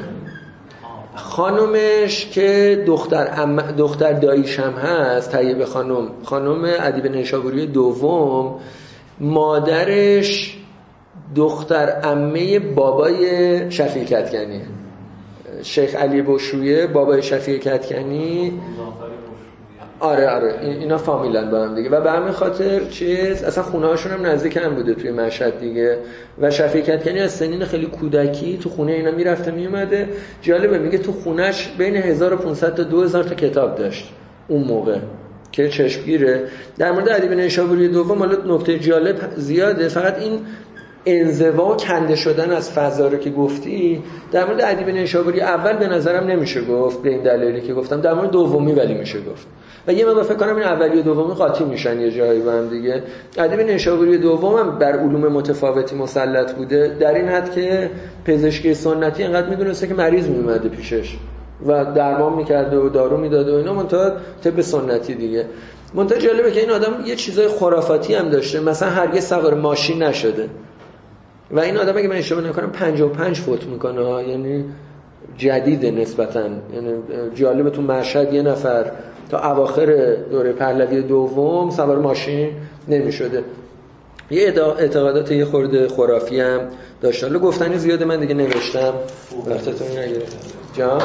Speaker 1: خانومش که دختر داییش هم هست، طیبه خانم ادیب نیشابوری دوم، مادرش دختر عمه بابای شفیع کدکنی، شیخ علی بشرویه، بابای شفیع کدکنی. آره اینا فامیلن با هم دیگه و به همین خاطر اصلا خونه هاشون هم نزدیک هم بوده توی مشهد دیگه. و شفیع کدکنی از سنین خیلی کودکی تو خونه اینا میرفته میومده. جالبه میگه تو خونش بین 1500 تا 2000 تا کتاب داشت اون موقع که چشمگیره. در مورد ادیب نیشابوری دوم حالا نکته جالب زیاده، فقط این انزوا و کنده شدن از فضا رو که گفتی، در مورد ادیب نیشابوری اول به نظرم نمیشه گفت به این دلیلی که گفتم، در مورد دومی ولی میشه گفت و یه مقدار فکر کنم این اولی و دومی قاطی میشن یه جایی با هم دیگه. ادیب نیشابوری دوم هم بر علوم متفاوتی مسلط بوده، در این حد که پزشکی سنتی انقدر میدونسته که مریض میومده پیشش، و درمان میکرده و دارو میداده و اینا، منتها طب سنتی دیگه. منتها جالبه که این آدم یه چیزای خرافاتی هم داشته، مثلا هرگز سوار ماشین نشده و این آدم اگه من اشتباه نکنم 55 فوت میکنه، یعنی جدیده نسبتاً. یعنی جالبه تو مشهد یه نفر تا اواخر دوره پهلوی دوم سوار ماشین نمیشده. یه اعتقادات یه خورده خرافی هم داشته. حالا گفتنی زیاده، من دیگه نوشتم وقتتون نگیرم. جان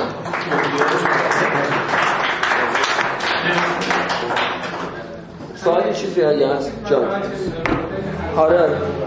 Speaker 1: سوال چیزی اگه هست جان. آره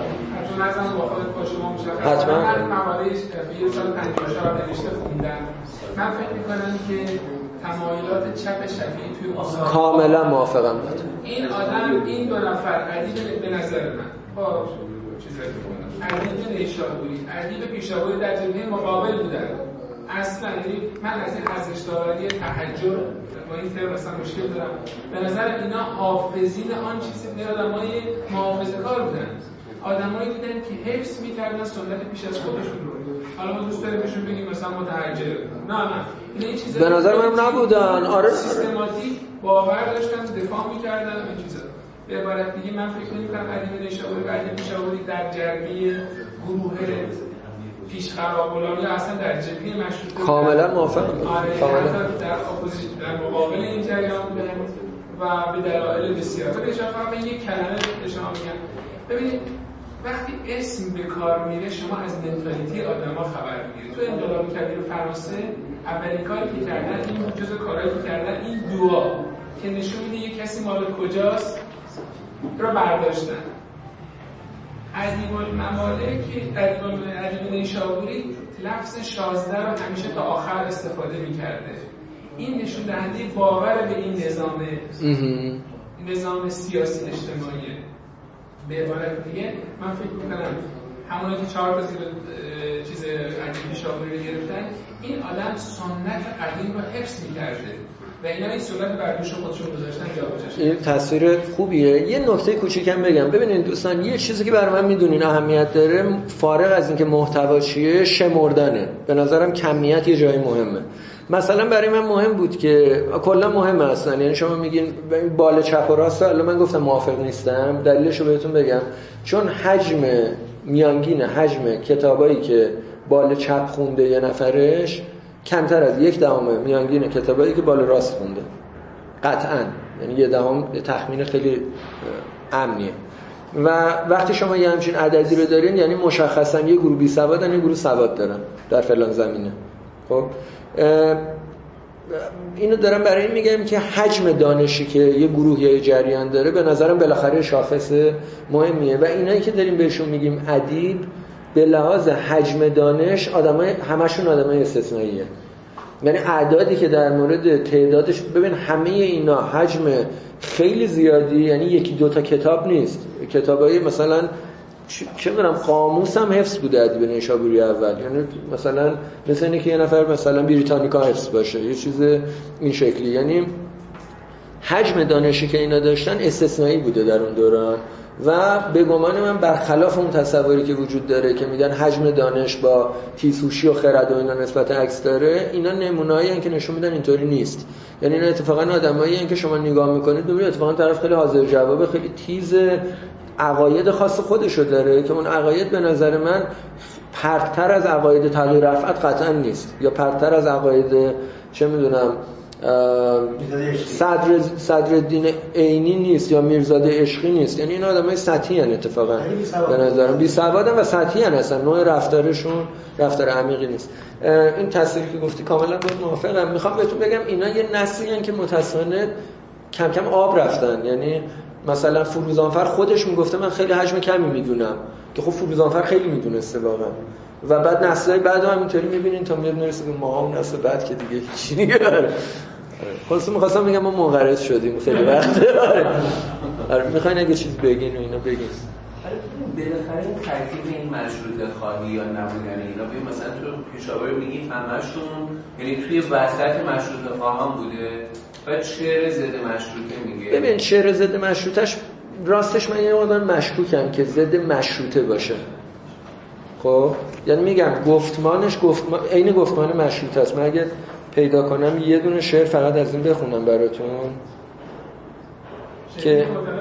Speaker 1: حتما.
Speaker 2: من مقاله یه سال 54 نوشته خوندم. من فکر میکنم که تمایلات چپ شفیعی توی مصاحبه
Speaker 1: کاملا موافقم.
Speaker 2: این آدم، این دو نفر، ادیب به نظر من با چیزایی که گفتم، ادیب نیشابوری، ادیب پیشاوری در جبهه مقابل بودن. اصلا من از این ارزش داوری تحجر با این ترم اصلا مشکل دارم. به نظر اینا حافظین آن چیزی به آدمای محافظه‌کار بودن، آدمایی بودن که حفظ می‌کردن سنت پیش از خودشون رو. حالا ما دوست داریم بهشون بگیم مثلا متحجر، نه اینا این چیزا
Speaker 1: به نظر من نبودن. آره
Speaker 2: سیستماتیک باور داشتن، دفاع می‌کردن این چیزا. به عبارت دیگه من فکر نمی‌کنم ادیب نیشابوری و ادیب پیشاوری در جریان گروه پیش خرابولانی اصلا در جبهه مشروطه
Speaker 1: کاملا موافقم.
Speaker 2: کاملا در اپوزیسیون در مقابل این جریان بودن و به دلایل بسیار. به اشاره من یک کلمه به شما میگم. ببینید وقتی اسم به کار میره شما از منتالیتی آدم‌ها خبر میگیرید. تو انقلاب کبیر فرانسه اولین کاری که کردن، این جزء کارهایی که کردن، این دعا که نشون میده یک کسی مال کجاست رو برداشتن. ادیب الممالک، ادیب نیشابوری لفظ 16 رو همیشه تا آخر استفاده می‌کرده. این نشون دهنده باور به این نظام سیاسی اجتماعی. به عبارت دیگه من فکر می‌کنم همونی که 4 تا چیز ادیب نیشابوری رو گرفتن، این آدم سنت قدیم رو حفظ می‌کرده و اینا این سنت بر دوش خودشون گذاشتن جابجا.
Speaker 1: این تصویر خوبیه. یه نکته کوچیکم بگم. ببینید دوستان، یه چیزی که برای من میدونین اهمیت داره، فارغ از اینکه محتوا چیه، شمردنه. به نظرم کمیت یه جای مهمه. مثلا برای من مهم بود که کلا مهمه اصلا، یعنی شما میگین بال چپ و راست، الان من گفتم موافق نیستم، دلیلش رو بهتون بگم. چون میانگین حجم کتابایی که بال چپ خونده یه نفرش کمتر از 1/10 میانگین کتابایی که بال راست خونده. قطعاً. یعنی 1/10 تخمین خیلی امنیه. و وقتی شما یه همچین عددی رو دارین، یعنی مشخصاً یه گروه بی سوادن، یه گروه سواد دارن در فلان زمینه. خب اینو دارم برای این میگم که حجم دانشی که یه گروه یا یه جریان داره به نظرم بالاخره شاخص مهمیه و اینایی که داریم بهشون میگیم ادیب به لحاظ حجم دانش همشون آدمای استثنائیه. یعنی اعدادی که در مورد تعدادش، ببین همه اینا حجم خیلی زیادی، یعنی 1-2 تا کتاب نیست. کتابای مثلا چه می‌دونم قاموس هم حفظ بوده ادیب نیشابوری اول، یعنی مثلا مثل اینه که یه نفر مثلا بریتانیکا حفظ باشه، یه چیز این شکلی. یعنی حجم دانشی که اینا داشتن استثنایی بوده در اون دوران و به گمان من برخلاف اون تصوری که وجود داره که میگن حجم دانش با تیزهوشی و خرد و اینا نسبت عکس داره، اینا نمونه‌ای هستن که نشون میدن اینطوری نیست. یعنی اینا اتفاقا آدمایی هستن که شما نگاه میکنید ببینید اتفاقا طرف خیلی حاضر جواب، خیلی تیز، عقاید خاص خودشو داره که اون عقاید به نظر من پرتر از عقاید تغییر رفعت قطعا نیست، یا پرتر از عقاید چه میدونم صدرالدین عینی نیست یا میرزاده عشقی نیست. یعنی این آدمای سطحی ان اتفاقا به نظرم بی سوادن و سطحی ان، اصلا نوع رفتارشون رفتار عمیقی نیست. این تصویری که گفتی کاملا باهات موافقم. میخوام بهتون بگم اینا یه نسلی ان که متأسفانه کم کم آب رفتن. یعنی مثلا فروزانفر خودش میگفته من خیلی حجم کمی میدونم، که خب فروزانفر خیلی میدونسته واقعا. و بعد نسل‌های بعد هم اینطوری میبینین تا میاد میرسه به ما هم نسل بعد که دیگه هیچی دیگه. خلاص می‌خواستم بگم ما منقرض شدیم خیلی وقت. آره می‌خواین اگه چیز بگین و اینا بگین.
Speaker 3: بالاخره این ترکیب این مشروطه خواهی یا نبودن اینا، ببین مثلا تو پیشاور میگید همشون یعنی توی وسط مشروطه خواهان بوده و شعر ضد مشروطه میگه.
Speaker 1: ببین شعر ضد مشروطه‌اش راستش من یه مقدار مشکوکم که ضد مشروطه باشه. خب یعنی میگم گفتمانش عین گفتمان مشروطه است. من اگه پیدا کنم یه دونه شعر فقط از این بخونم براتون که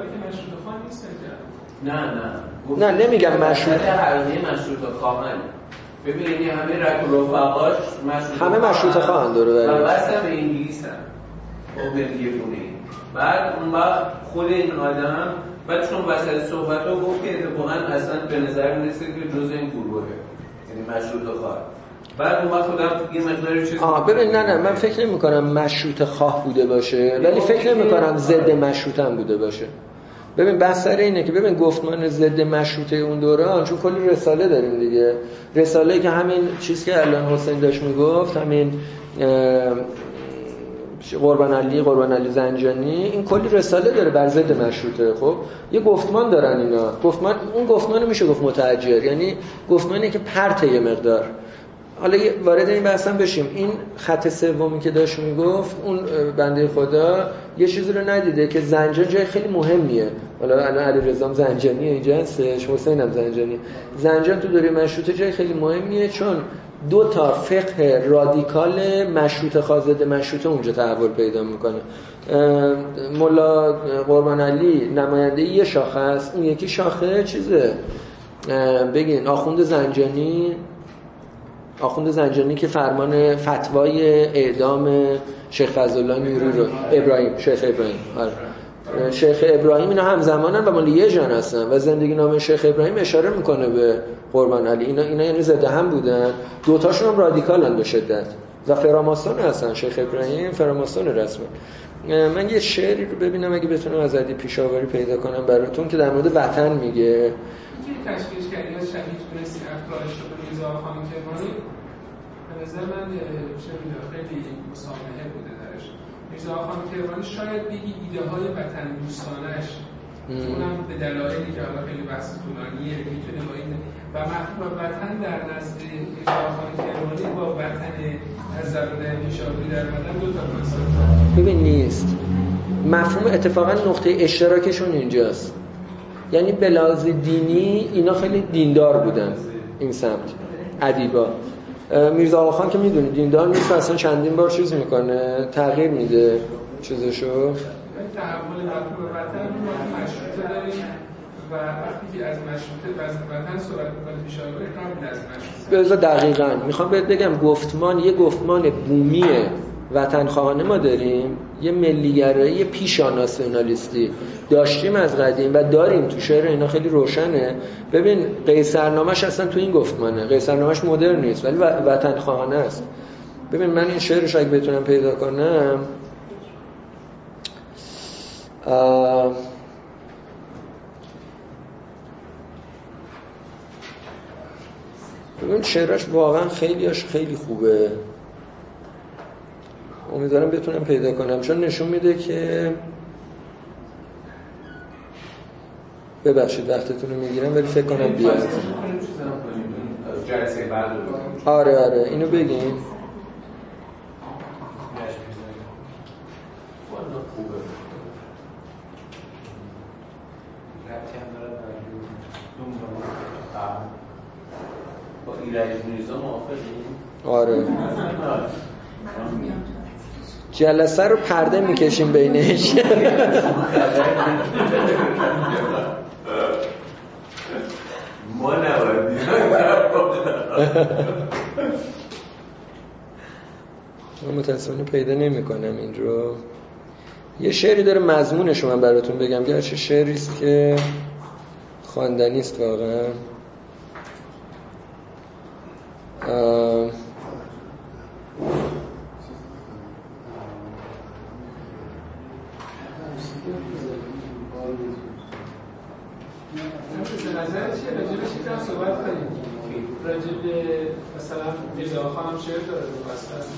Speaker 1: نه نمیگم مشروط
Speaker 3: مشروط خواهن ببینید همه رفقاش
Speaker 1: همه مشروط خواهن داره
Speaker 3: و بس هم انگلیس هم او بلگیه خونه بعد اون وقت خود این آدم بعد چون وسط صحبت ها گفت که اتفاقا اصلا به نظر میرسه که جز این گروهه یعنی مشروط خواهن بعد اون وقت خودم یه مقداری چیز
Speaker 1: ببین نه من فکر نمی کنم مشروط خواه بوده باشه ولی فکر نمی کنم ضد مشروط هم بوده باشه. ببین بحث سر اینه که ببین گفتمان ضد مشروطه اون دوران چون کلی رساله داریم دیگه، رساله که همین چیز که الان حسین داشت میگفت همین قربان علی زنجانی این کلی رساله داره بر ضد مشروطه. خب یه گفتمان دارن اینا، اون گفتمان میشه گفت متحجر، یعنی گفتمانی که پرته یه مقدار. حالا وارد این بحثم بشیم. این خط سومی که داشت میگفت اون بنده خدا یه چیزی رو ندیده که زنجان جای خیلی مهمیه. حالا الان علیرضا زنجانی اینجا هستش، حسینم زنجانی. زنجان تو دوره مشروطه جای خیلی مهمیه چون دو تا فقه رادیکال مشروطه خازد مشروطه اونجا تحول پیدا میکنه. مولا قربان علی نماینده یه شاخه است، اون یکی شاخه چیزه بگین آخوند زنجانی که فرمان فتوای اعدام شیخ فضلالله نوری رو شیخ ابراهیم اینا همزمانن و مال یه جان هستن و زندگی نامه شیخ ابراهیم اشاره میکنه به قربان علی. اینا یعنی ضد هم بودن، دوتاشون هم رادیکالن به شدت و فراماسون هستن. شیخ ابراهیم فراماسون رسما. من یه شعری رو ببینم اگه بتونم از ادیب پیشاوری پیدا کنم براتون که در مورد وطن میگه.
Speaker 2: تشکیل کردی از شهید تونستی افرادش رو به میرزا خان کرمانی به نظر من خیلی مسامحه بوده درش. میرزا خان کرمانی شاید بگی ایده های وطن دوستانش اونم به دلایلی که حالا خیلی بحث طولانیه میتونه با این و مفهوم وطن در نزد میرزا خان کرمانی با وطن از زبان پیشاوری در مدن دو تا مسائل
Speaker 1: ببین نیست. مفهوم اتفاقا نقطه اشتراکشون اینجاست، یعنی به لحاظ دینی اینا خیلی دیندار بودن این سمت ادیبا. میرزا آقاخان که میدونی دیندار نیست، اصلا چندین بار چیز میکنه تغییر میده چیزشو.
Speaker 2: تحول مفهوم وطن رو مشروطه داریم و وقتی که از مشروطه وطن صحبت میکنه پیشاوری قبل از مشروطه.
Speaker 1: دقیقاً میخوام بهت بگم یه گفتمان بومی وطن خواهانه ما داریم، یه ملیگرایی پیشا ناسیونالیستی داشتیم از قدیم و داریم تو شعر اینا خیلی روشنه. ببین قیصرنامه‌اش اصلا تو این گفتمانه، قیصرنامه‌اش مدرن نیست ولی وطن خواهانه است. ببین من این شعرش اگه بتونم پیدا کنم ببین شعرش واقعا خیلی خوبه، امیدوارم بتونم پیدا کنم چون نشون میده که ببخشید وقتتون رو میگیرم ولی فکر کنم بیاد.
Speaker 3: جلسه بعد
Speaker 1: آره اینو بگیم.
Speaker 3: با ایرج میرزا موافقی؟
Speaker 1: آره جلسه رو پرده میکشیم بینش.
Speaker 3: ما نباید
Speaker 1: من متاسفانه پیدا نمی کنم این رو. یه شعری داره مضمونش رو من براتون بگم، گرچه شعری است که خواندنی است واقعا.
Speaker 2: راجب مثلا میرزا خانم شعر داره مفصل.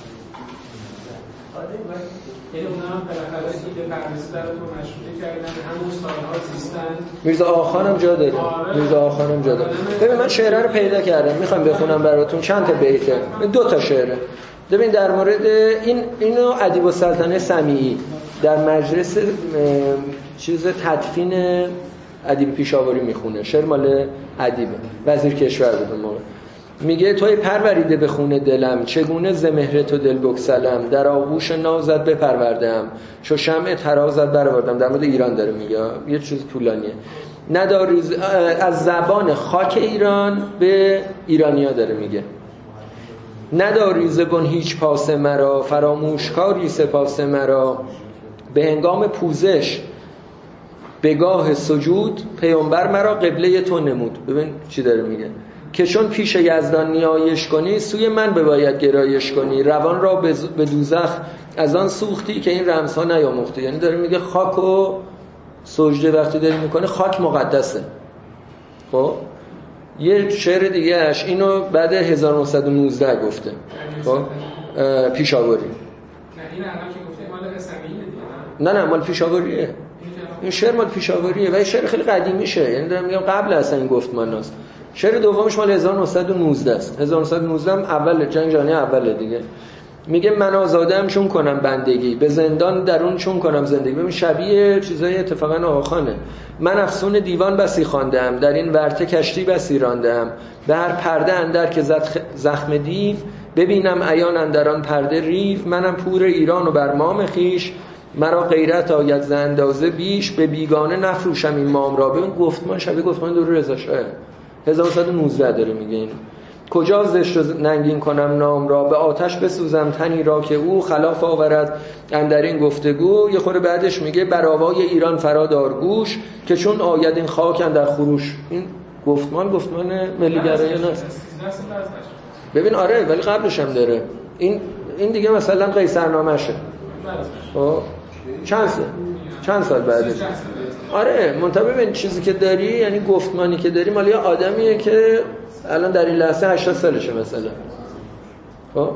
Speaker 2: یعنی اونا هم بالاخره که پردازی در تو مشروطه کردن همون سالها زیستن.
Speaker 1: میرزا آخانم جا داره. ببین من شعره رو پیدا کردم میخوام بخونم براتون، چند تا بیته، 2 تا شعره. ببین در مورد اینو ادیب السلطنه سمیعی در مجلس تدفین ادیب پیشاوری میخونه. شعر مال ادیب وزیر کشور بود اون موقع. میگه توی پروریده به خون دلم، چگونه ز مهر تو دل بگسلم، در آغوش نازت بپروردم، چو شمع ترازت برآوردم. در مورد ایران داره میگه، یه چیز طولانیه. نداری از زبان خاک ایران به ایرانیا داره میگه. نداری ز بن هیچ پاس مرا، فراموش کاری سپاس مرا، به هنگام پوزش به گاه سجود، پیامبر مرا قبله تو نمود. ببین چی داره میگه، که چون پیش یزدان نیایش کنی، سوی من بباید گرایش کنی، روان را به دوزخ از آن سوختی که این رمزها نیاموختی. یعنی داره میگه خاک و سجده وقتی داری میکنه، خاک مقدسه. خب یه شعر دیگه اش اینو بعد 1919 گفته. خب پیشاوری.
Speaker 2: این الان که گفته مال اسمیه دیگه.
Speaker 1: نه مال پیشاوریه. این شعر مال پیشاوریه و این شعر خیلی قدیمی شه، یعنی دارم میگم قبل اصلا این گفتماناست. شعر دومش مال 1919 است. 1919 هم اول جنگ جهانی اوله دیگه. میگه من آزادم چون کنم بندگی، به زندان درون چون کنم زندگی. ببین شبیه چیزای اتفاقا آقاخانه. من افسون دیوان بسی خواندم، در این ورطه کشتی بسی راندم، به هر پرده اندر که زخم دیو، ببینم عیان اندران پرده ریو، منم پور ایران و بر مام خیش، مرا غیرت آید ز اندازه بیش، به بیگانه نفروشم این مام را. ببین گفتمان شبیه گفتمان دور رضا شاه 1919 داره میگه این. کجا زشت و ننگین کنم نام را، به آتش بسوزم تنی را که او خلاف آورد اندر این گفتگو. یه خورده بعدش میگه بر آوای ایران فرادار گوش، که چون آید این خاک اندر خروش. این گفتمان ملی گرایانه است. ببین آره ولی قبلش هم داره. این دیگه مثلا قیصرنامه‌شه. خب چند سال بعدش. آره منتبه ببین چیزی که داری، یعنی گفتمانی که داری مال یه آدمیه که الان در این لحظه 80 سالشه مثلا. خب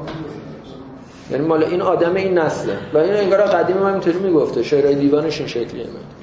Speaker 1: یعنی مال این آدم این نسله و این انگار قدیم من اینطوری میگفته، شعرهای دیوانش این شکلیه. من